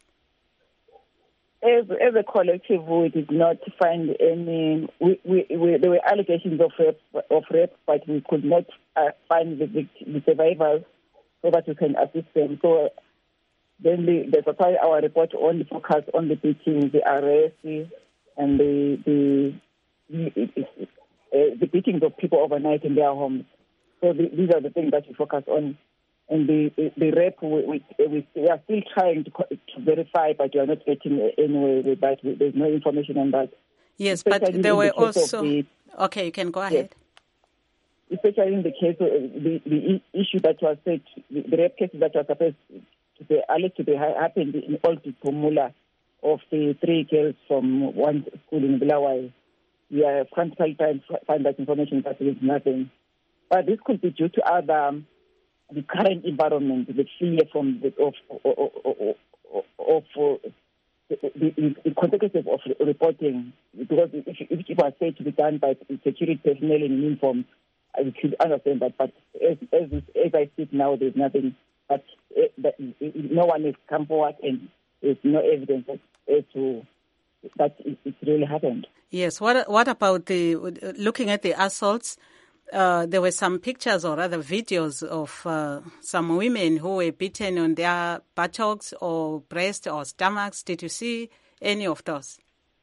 As, as a collective, we did not find any. We, we, we, there were allegations of rape, of rape, but we could not uh, find the, the survivors so that we can assist them. So then the, the supply our report only focused on the beating, the arrest, and the the the, uh, the beatings of people overnight in their homes. So the, these are the things that we focus on. And the, the, the rape, we, we, we, we are still trying to, to verify, but we are not getting anywhere with that. There's no information on that. Yes, especially but there were the also... The, okay, you can go ahead. Yes. Especially in the case of the, the issue that was said, the, the rape cases that were supposed to be alleged to be happened in Old Pumula of the three girls from one school in Bulawayo. We are frantically trying to find that information, but there is nothing. But this could be due to other... Um, the current environment, the fear from the, of of, of, of uh, the, the, the consequences of reporting, because if, if it was said to be done by security personnel in uniform, I could understand that. But as as, as I speak now, there's nothing. But uh, that, no one has come forward, and there's no evidence as to that it, it really happened. Yes. What what about the looking at the assaults? Uh, there were some pictures or rather videos of uh, some women who were beaten on their buttocks or breast or stomachs. Did you see any of those?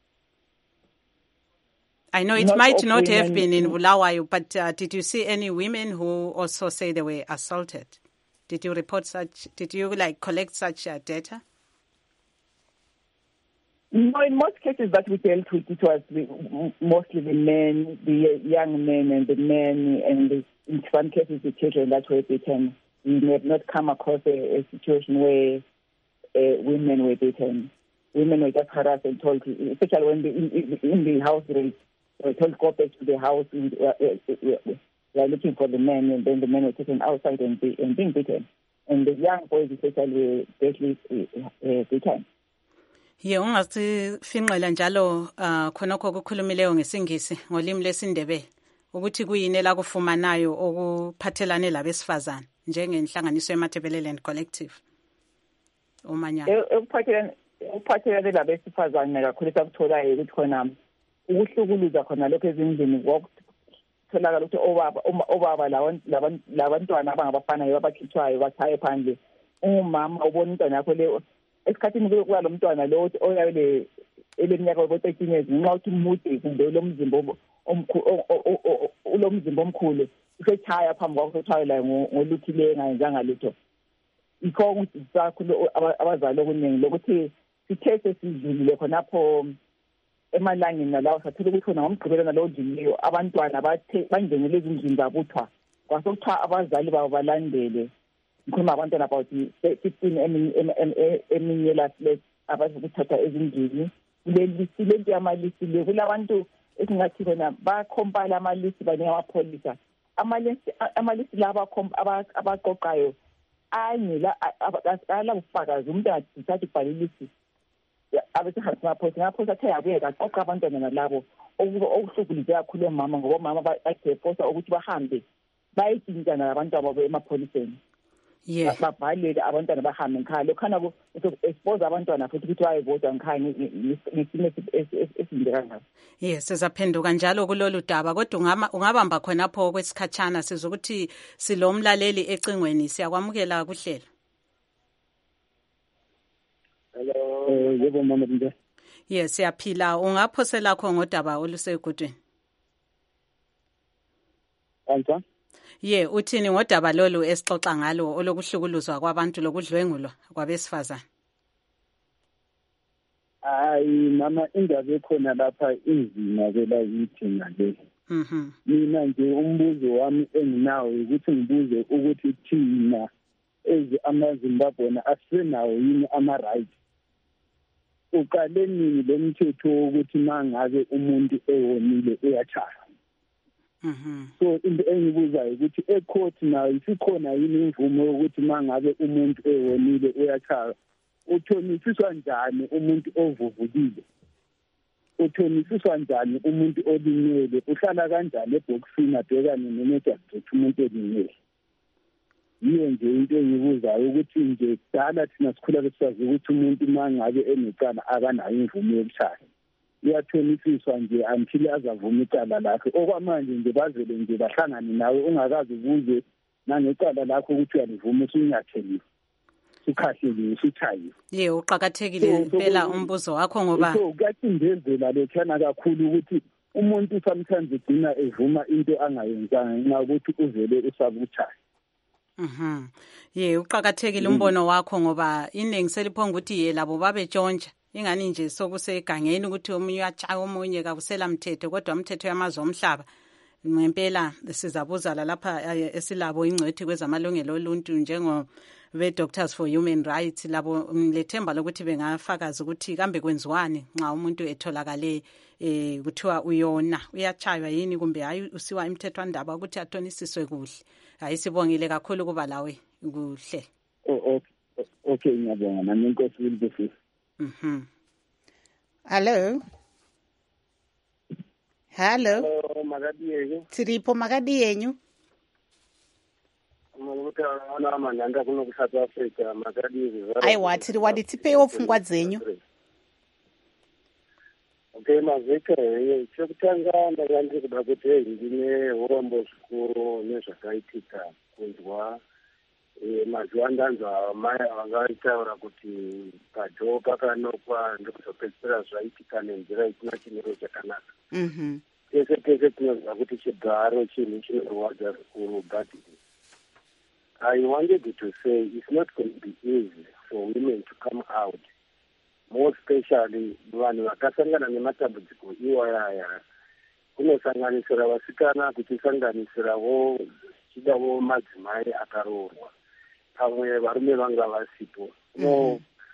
I know it not might not women. have been in Bulawayo, but uh, did you see any women who also say they were assaulted? Did you report such? Did you like collect such uh, data? No, in most cases that we dealt with, it was the, mostly the men, the young men and the men, and the, in some cases the children that were beaten. We have not come across a, a situation where uh, women were beaten. Women were just harassed and told, especially when they, in, in the house race, they were told go back to the house. We are uh, looking for the men, and then the men were taken outside and, be, and being beaten. And the young boys especially were badly uh, beaten. Ye ungasifinqela njalo uh, khonokho okukhulumileyo ngesingisi ngolimi lesindebele ukuthi kuyini la kufumanayo okuphathelane labesifazana njengenhlanganiso yeMatabeleland Collective omanyana ekuphathelane ekuphathelane labesifazana kakhulu sakutholayo ukuthi khona ukuhlukuluza khona lokho ezindlini kwakutholakala ukuthi obaba obaba labantwana abangabafana abakhithwayo bathaye phandle umama ubona umntwana yakho le esikhathini kuya lo mntwana lo oyale eleminyaka yo-thirteen years nxa uthi mude kumbe ulomzimba omkhulu ulomzimba omkhulu usethaya phambi kwakho uthayela ngoluthileyo engayenzanga lutho ikho ukuthi sakhulu abazali okuningi lokuthi sithe sesidlulile khonapho emalangeni nalawo sathola ukuthi khona ngomgqibelo nalowo odlulileyo abantwana bathe bangenele ezindlini zabuthwa kwasokuthiwa abazali babo balandele ngikhuluma abantwana about fifteen eminye last abazokuthatha ezindlini kulelisi lento yamalisi le kulabantu esingathi khona bakhompala amalisi banika amapholisa amalisi amalisi laba abaqoqayo anye la akala ufakazi umuntu athatha ibhalilisi abethi ngaphosa ngaphosa athe yabeka aqoqa abantwana nalabo okuhlukulizwe kakhulu omama ngoba mama bayeposa ukuthi bahambe bayitshintshana labantu ababo emapholiseni. Yeah. Babhalele abantwana bahambe ngikhaya lokhana ku expose abantwana futhi ukuthi bayevota ngikhaya ngesimo esinde kangaka. Yes, sizaphenduka njalo kulolu daba kodwa ungama ungabamba khonapho kwesikhatshana sizokuthi silomlaleli ecingweni siyakwamukela kuhlelo. Hello, eh yebo mama Nde. Yes, siyaphila ungaphosela lakho ngodaba olusegudweni. Anta? Ye uthini ngodaba lolu esixoxa ngalo olokuhlukuluzwa kwabantu lokudlwengulwa kwabesifazana? Hayi mama indaba ekhona lapha inzima vela yithi ngale. Mhm. Mina nje umbuzo wami enginawo ukuthi ngibuze ukuthi thina ezi amaZimbabweana asenawo yini ama rights. Uqale nini lo mthetho ukuthi mangabe umuntu ewonile uyachaya. Mhm. So into engibuzayo ukuthi ecourt nayo isikhona yini imvumo ukuthi mangabe umuntu ewonile uyachaya uthonisiswa njani umuntu ovuvukile uthonisiswa njani umuntu olimele uhlala kanjani eboxini abhekane nemediatrix umuntu olimele yiyo nje into engibuzayo ukuthi nje dala thina sikhula besazi ukuthi umuntu mangabe enecala akanayo imvumo yokuchaya uyathonisiswa nje until azavuma icala lakhe okwamanje nje bazele nje bahlangane nawe ungakazi ubuze nangecala lakho ukuthi uyalivuma usunyatheliwe ukhahleliwe usuchayiwe. Ye uqhakathekile impela umbuzo wakho ngoba so kuyacindezela lethana kakhulu ukuthi umuntu sometimes ugcina evuma into angayenzanga nxa ukuthi uvele usabuchaya. Mhm. Ye uqhakathekile umbono wakho ngoba iningi seliphonga ukuthi ye labo babetshontsha ingani nje sokusegangeni ukuthi omunye uyachaya omunye kakusela mthetho kodwa umthetho yamazwe omhlaba ngempela sizabuzala lapha esilabo ingcwethi kwezamalungelo oluntu njengo ve Doctors for Human Rights labo lethemba lokuthi bengafakaza ukuthi kambe kwenziwani nxa umuntu etholakale eh kuthiwa uyona uyachaywa yini kumbe hayi usiwa imthethwandaba ukuthi athonisiswe kuhle. Hayi sibongile kakhulu kuba lawe kuhle. Oh okay ngiyabonga nami inkosi ulibusisi. Mhm. Hello. Hello. Hello, magadi yenyu. Tiripo magadi yenyu. Ngokuthi ana amandanda kuno ku South Africa magadi yenyu. Aiwa tiri wadi tipe ofungwa dzenyu. Okay mazeke chokutanga ndakandi kuda kuti ndine urombo zvikuru nezvakaitika kunzwa mazuva ndanzwa mai vangaitaura kuti padho pakanokwa ndokuzopedzisira zvaitika nenzira isina chimiro chakanaka. Tese tese tinoziva kuti chigaro chinhu chinorwadza zvikuru but I wanted to say it's not going to be easy for women to come out, more especially vanhu vakasangana nematambudziko iwayaya kunosanganisira vasikana kuchisanganisirawo chidawo madzimai akaroorwa pamwe varume vanga vasipo. No,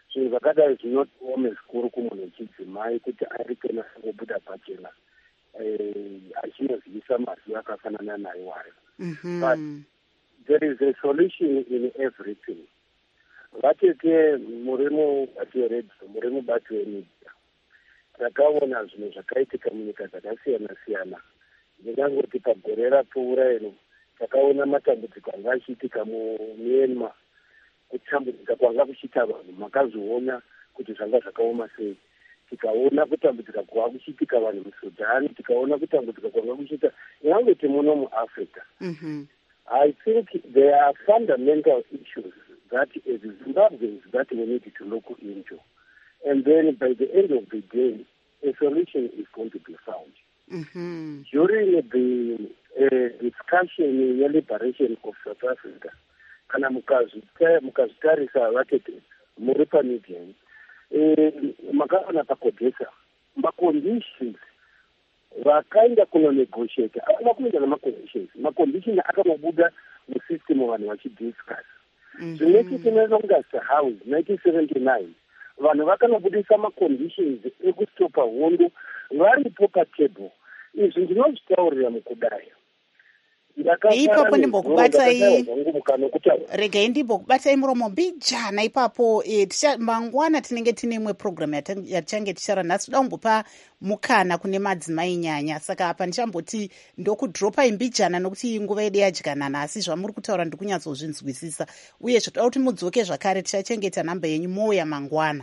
zvinhu zvakadai zvinotiome zvikuru kumunhu wechidzimai kuti aripe nasangobuda pachena achinozivisa mazivo akafanana naiwayo. But there is a solution in everything. Vatete muri mubati weredio, muri mubati wemedia, takaona zvinhu zvakaitika munyika dzakasiyana siyana. Ndingangoti pagore rapfuura ino takaona matambudziko anga achiitika muMyanmar, kutambudzika kwanga kuchiita vanhu makazviona kuti zvanga zvakaoma sei. Tikaona kutambudzika kwanga kuchiitika vanhu muSudan, tikaona kutambudzika kwanga kuchiita nyangoti muno muAfrica. I think there are fundamental issues that as Zimbabweans that we need to look into. And then by the end of the day, a solution is going to be found. Mm-hmm. During the uh, discussion in the liberation of South Africa, kana mukazitarisa vakete muri pamedia makaona pakodhesa maconditions vakaenda kunonegotiata akana kuenda namaconditions macondition akanobuda musystem vanhu vachidiscuss zvinoiti tinononga sehouse nineteen seventy-nine vanhu vakanobudisa maconditions ekustopa hondo varipo patable. Izvi ndinozvitaurira mukudai ipapo ndimbokubatai regai ndimbokubatai muromo mbijana ipapo e, ticha, mangwana tinenge tine imwe program yatichange tichara nhasi toda kumbopa mukana kune madzimai nyanya, saka apa ndichamboti ndokudropai mbijana nokuti nguva yedu yadyana nhasi zvamuri kutaura ndikunyatsozvinzwisisa uye zvotoda kuti mudzoke zvakare tichachengeta nhamba yenyu mouya mangwana.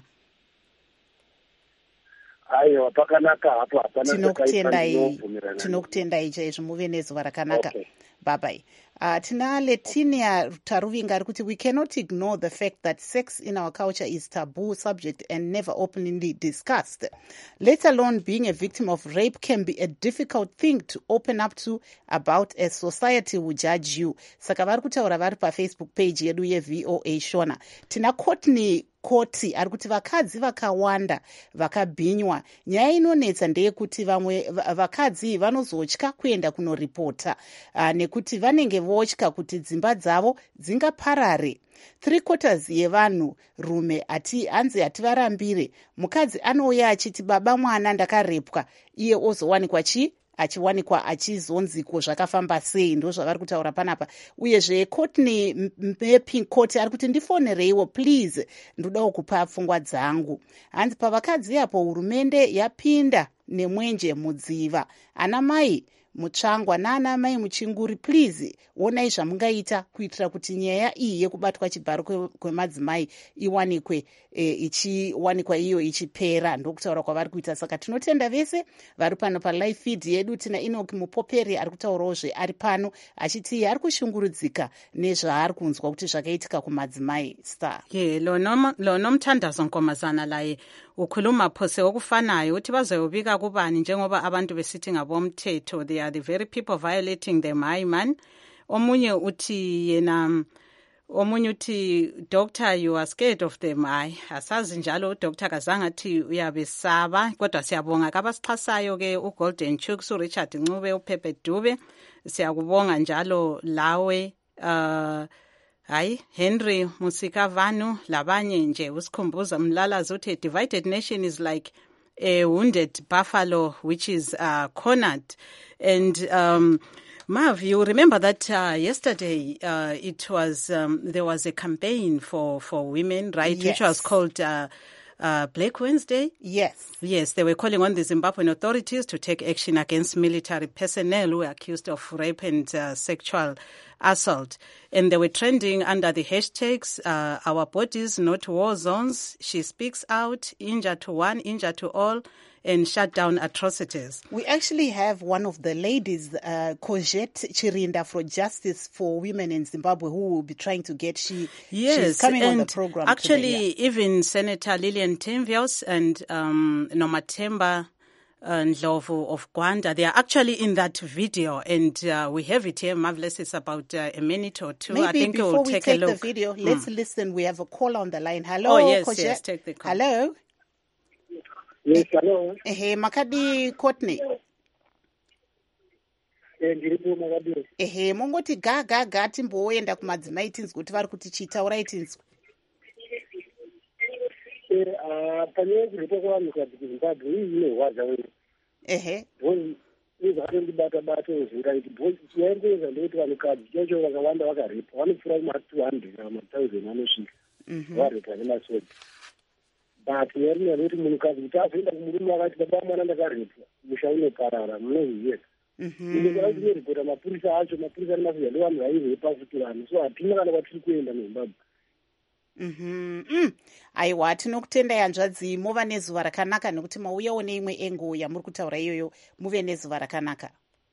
Aiwa pakanaka hapo hapana tinokutendai tinokutendai chaizvo muve nezuva rakanaka. Okay. Bye-bye. Uh, tina Letinia Taruvinga ari kuti we cannot ignore the fact that sex in our culture is taboo subject and never openly discussed. Let alone being a victim of rape can be a difficult thing to open up to about as society will judge you. Saka vari kutaura vari paFacebook page yedu yeV O A Shona. Tina Courtney Koti ari kuti vakadzi vakawanda vakabhinywa. Nyaya inonetsa ndeyekuti vamwe vakadzi vanozotya kuenda kunoripota uh, nekuti vanenge votya kuti dzimba dzavo dzingaparare. Three quarters yevanhu rume ati hanzi hativarambire. Mukadzi anouya achiti baba mwana ndakarepwa, iye ozowanikwa chi achiwanikwa achizonziko zvakafamba sei, ndo zvavari kutaura panapa. Uyezve Courtney Pink Court ari kuti ndifonereiwo please, ndodawo kupa pfungwa dzangu. Hanzi pavakadzi apo hurumende yapinda nemwenje mudziva. Ana mai mutsvangwa naana mai muchinguri please onai zvamungaita kuitira kuti nyaya iyi yekubatwa chibharo kwemadzimai iwanikwe e, ichiwanikwa iyo ichipera. Ndokutaura kwavari kuita. Saka tinotenda vese vari pano palive feed yedu. Tina Enoch Mupoperi ari kutaurawozve ari pano achiti ari kushungurudzika nezvaari kunzwa kuti zvakaitika kumadzimai. Star ye lono mthandazo nkomazana laye ukhuluma phose okufanayo uthi bazoyobika kubani njengoba abantu besithi ngabomthetho they are the very people violating them. Hayi man, omunye uthi yena omunye uthi doctor you are scared of them. Hayi asazi njalo udoctor kazange athi uyabesaba, kodwa siyabonga kabasixhasayo ke uGolden Chooks uRichard Ncube uPepe Dube siyakubonga njalo lawe uh hayi Henry Musika Vanu labanye nje usikhumbuza Mlalazi uthi a divided nation is like a wounded buffalo which is uh, cornered. And um Mav, you remember that uh, yesterday uh, it was um, there was a campaign for for women, right? Yes. Which was called uh, uh, Black Wednesday. Yes. Yes, they were calling on the Zimbabwean authorities to take action against military personnel who were accused of rape and uh, sexual assault. And they were trending under the hashtags, uh, our bodies, not war zones, she speaks out, injured to one, injured to all, and shut down atrocities. We actually have one of the ladies, uh, Cojet Chirinda, for Justice for Women in Zimbabwe, who will be trying to get, she, yes, she's coming and on the program actually, today, yeah. Even Senator Lillian Temvios and um, Nomathemba Ndlovu of Gwanda, they are actually in that video, and uh, we have it here. Marvelous, it's about uh, a minute or two. Maybe I think before we'll we take, take a look. the video, let's mm. listen. We have a caller on the line. Hello, oh yes, Cojet. yes, take the call. Hello. Yes, hello. Ehe, Makadi Courtney. Ehe, mongoti ga ga ga timboenda kumadzimai tinzwe kuti vari kuti chitaurai tinzwe. okay uh panye kulipo kwa mkati Zimbabwe hii waza wewe ehe boy izake ndibata bato uzira iti boy yenza ndoti vanokadzi chocho vakawanda vakaripa vanopfura kuma two hundred kana thousand anosvika varipa nemasodi but yerine roti munhukadzi kuti azoenda kumurume akati baba mwana ndakaripa musha unoparara munozviyeka inekora kuti noripota mapurisa acho mapurisa ane masoja ndevanhu vairepa futi vanhu so hatina kana kwatiri kuenda muzimbabwe. Mhm. Mm. Aiwa tinokutendai hanzvadzi mova nezuva rakanaka nekuti mauyawo neimwe engo yamuri kutaura iyoyo muve nezuva rakanaka.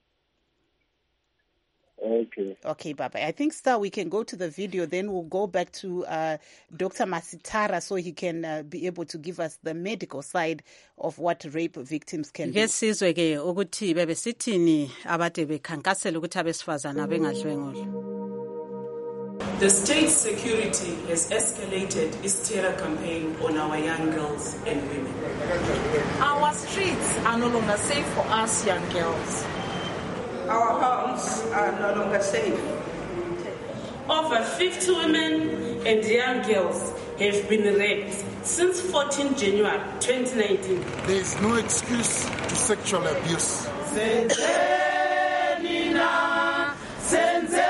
Okay. Okay, Baba. I think, Star, we can go to the video, then we'll go back to uh, Doctor Masitara so he can uh, be able to give us the medical side of what rape victims can do. Yes, sizwe ke ukuthi bebesithini abade bekhankasela ukuthi abesifazana bengadlwengulwa. The state security has escalated its terror campaign on our young girls and women. Our streets are no longer safe for us young girls. Our homes are no longer safe. Over fifty women and young girls have been raped since fourteenth January twenty nineteen. There is no excuse to sexual abuse. Senzenina, senzenina.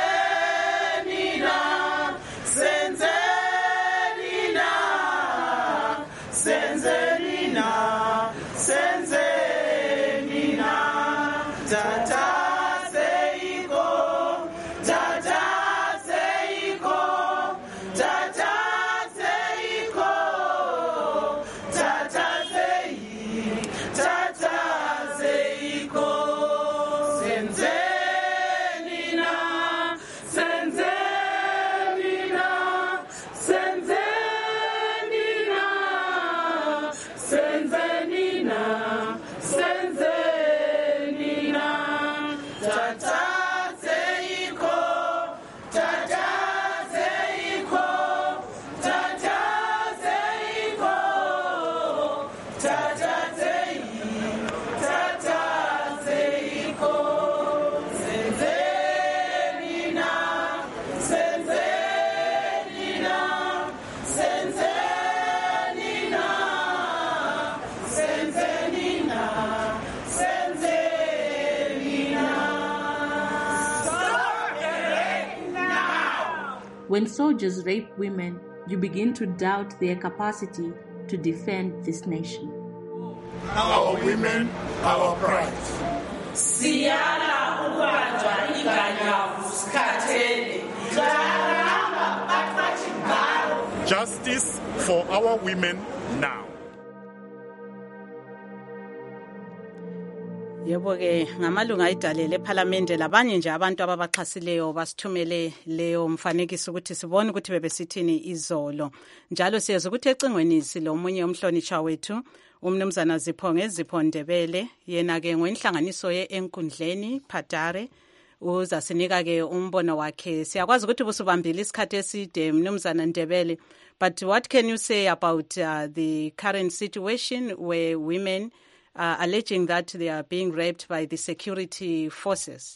When soldiers rape women, you begin to doubt their capacity to defend this nation. Our women, our pride. Justice for our women now. Yebo ke ngamalunga ayidalele eParliament labanye nje abantu ababaxhasileyo basithumele leyo mfanekiso ukuthi sibone ukuthi bebesithini izolo. Njalo siyeza ukuthi ecingweni silomunye umhlonitsha wethu umnumzana Ziphonge Zipho Ndebele yena ke ngoinhlanganiso ye-enkundleni Phatare uza sinika ke umbono wakhe. Siyakwazi ukuthi busubambile isikhathi eside mnumzana Ndebele, but what can you say about uh, the current situation where women Uh, alleging that they are being raped by the security forces?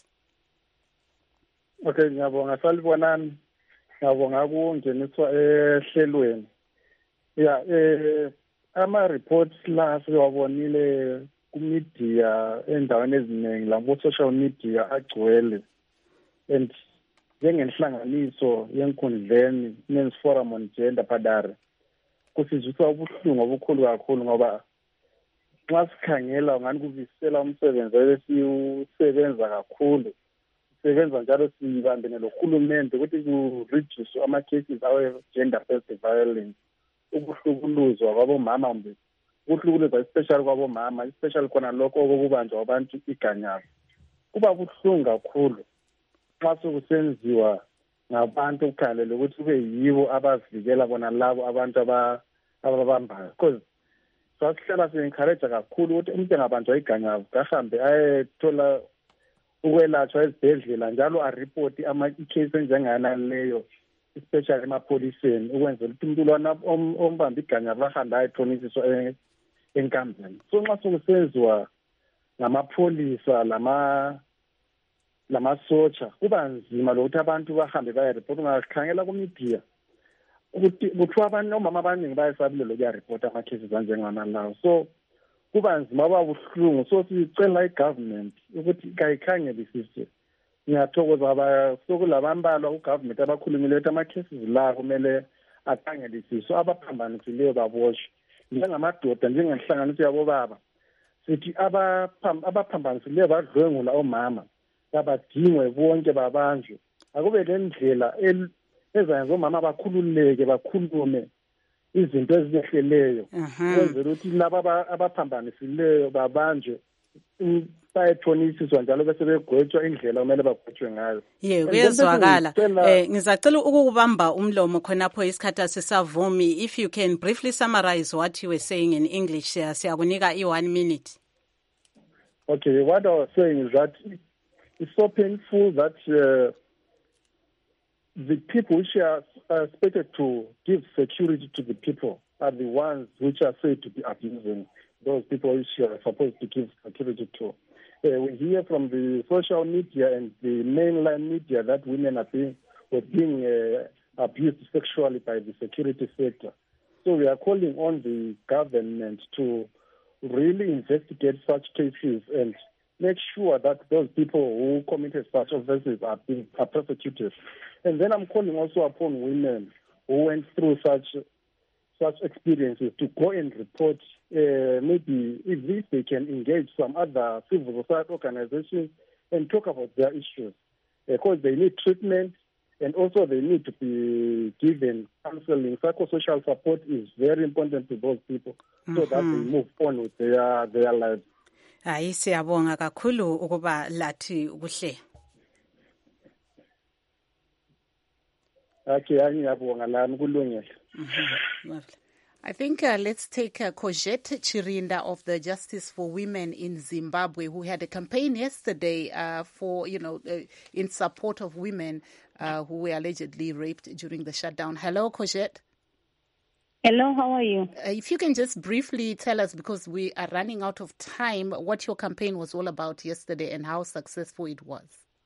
Okay, ngiyabonga salibonani. Ngiyabonga ukungeniswa ehlelweni. Yeah, eh ama reports la siwabonile ku media endaweni eziningi la ku social media agcwele. And njengenhlanganiso yenkundleni Men's Forum on Gender Phatare kusizwisa ubuhlungu obukhulu kakhulu ngoba nxa sikhangela ngani kuvisela umsebenzi esiwusebenza kakhulu sisebenza njalo sibambene lohulumende ukuthi ku-reduce ama-cases awe-gender based violence, ukuhlukuluzwa kwabomama mbe ukuhlukuluzwa especially kwabomama, especially khona lokho okubanjwa abantu iganyavu kuba buhlungu kakhulu nxa sokusenziwa ngabantu ukukhalela ukuthi kube yibo abavikela bona labo abantu ababambayo. Because sasihlala si-encourage kakhulu ukuthi umuntu engabanjwa iganyavu kahambe ayethola ukwelatshwa ezibhedlela njalo aripoti ama-case enjenganani leyo especially emapholiseni ukwenzela ukuthi umuntu lwana ombamba iganyavu ahambe ayethonisiswa enkambeni. So nxa sokusenziwa ngamapholisa lama lamasotsha kuba nzima lokuthi abantu bahambe bayeripoti. Ungakhangela kumedia ukuthi kuthiwa abantu omama abaningi bayasabulelo kuyaripota ama-cases anjengamalawo. So kuba nzima babuhlungu. So sicela i-government ukuthi kayikhangelisise. Ngiyathokoza sokulabambalwa ugovernment abakhulumile ukuthi ama-cases la kumele akhangelisiswe, abaphambanisileyo baboshwe. Njengamadoda njengenhlanganiso yabobaba sithi abaphambanisileyo badlwengula omama babadingwe bonke babanjwe. Akube le ndlela ezayenza omama bakhululeke bakhulume izinto ezihleleyo ukwenzela ukuthi laba abaphambanisileyo babanjwe bayethonisiswa njalo bese begwetshwa indlela kumele bagwetshwe ngayo. Ye kuyezwakala. Eh ngizacela ukukubamba umlomo khonapho isikhathi asisavumi. If you can briefly summarize what you were saying in English, siyakunika i one minute. Okay, what I was saying is that it's so painful that uh, the people which are expected to give security to the people are the ones which are said to be abusing those people which are supposed to give security to. Uh, we hear from the social media and the mainline media that women are being were being uh, abused sexually by the security sector. So we are calling on the government to really investigate such cases and make sure that those people who committed such offenses are being are prosecuted. And then I'm calling also upon women who went through such such experiences to go and report. Uh, maybe if this, they can engage some other civil society organizations and talk about their issues, because they need treatment and also they need to be given counseling. Psychosocial support is very important to those people so mm-hmm. that they move on with their their lives. Hayi siyabonga kakhulu ukuba lathi kuhle. Okay, ngiyabonga lami kulungile. I think uh, let's take uh, Courgette Chirinda of the Justice for Women in Zimbabwe, who had a campaign yesterday uh, for, you know, uh, in support of women uh, who were allegedly raped during the shutdown. Hello, Courgette. Hello, how are you? Uh, if you can just briefly tell us, because we are running out of time, what your campaign was all about yesterday and how successful it was.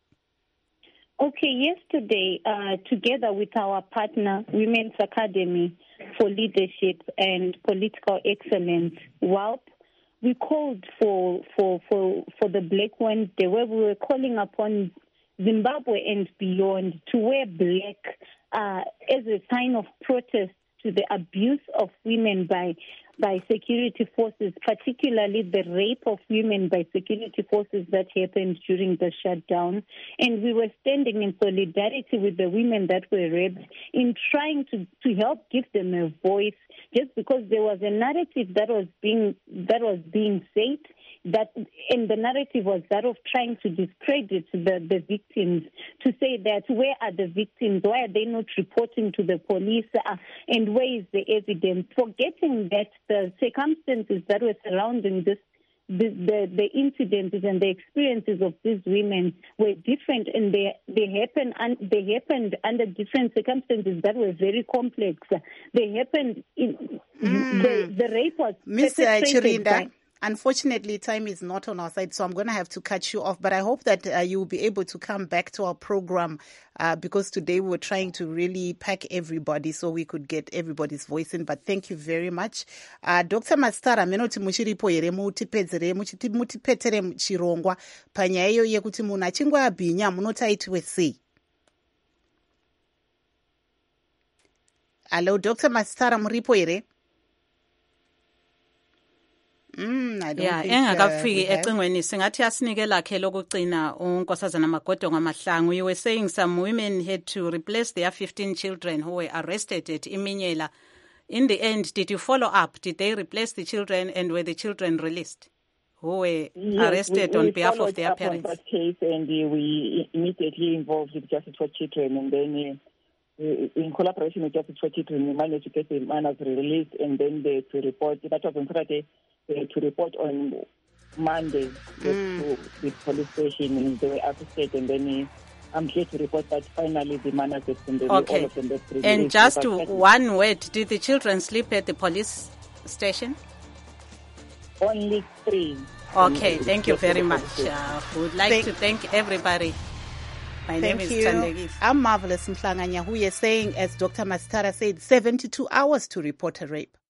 Okay, yesterday, uh, together with our partner, Women's Academy for Leadership and Political Excellence, W A L P, we called for for for, for the Black Wednesday, where we were calling upon Zimbabwe and beyond to wear black uh, as a sign of protest to the abuse of women by by security forces, particularly the rape of women by security forces that happened during the shutdown. And we were standing in solidarity with the women that were raped in trying to, to help give them a voice, just because there was a narrative that was being that was being said, that and the narrative was that of trying to discredit the, the victims, to say that where are the victims, why are they not reporting to the police, uh, and where is the evidence, forgetting that the circumstances that were surrounding this The, the the incidences and the experiences of these women were different, and they they happened and they happened under different circumstances that were very complex. They happened in mm. the the rape was Miss Chirinda. Unfortunately, time is not on our side, so I'm going to have to cut you off. But I hope that uh, you will be able to come back to our program uh, because today we were trying to really pack everybody so we could get everybody's voice in. But thank you very much. Uh, Doctor Mastara, menoti muchiripo here mutipedzere mutipetere chirongwa panyaya iyo yekuti munhu achinge abhinya munotaitwe sei? Hello, Doctor Mastara, muripo here? Mm, I don't yeah, think engakafiki ecingweni singathi asinike lakhe lokugcina unkosazana Magodo ngamaHlangu. You were saying some women had to replace their fifteen children who were arrested at Iminyela. In the end, did you follow up? Did they replace the children, and were the children released who were yes, arrested we, on we behalf of their up parents? On that case, and uh, we immediately involved with Justice for Children, and then uh, in collaboration with Justice for Children, we managed to get the minors released, and then they to report. That was on Friday. To report on Monday mm. to the police station, and they were arrested, and then uh, I'm here to report that finally the minors have been released. Okay. All of them have been and released. just to one word, did the children sleep at the police station? Only three. Okay, thank you very much. Uh, would like thank to thank everybody. My Thank name is you. Thandekile. I'm Marvelous Mhlanga Nyahuye saying, as Doctor Masitara said, seventy-two hours to report a rape.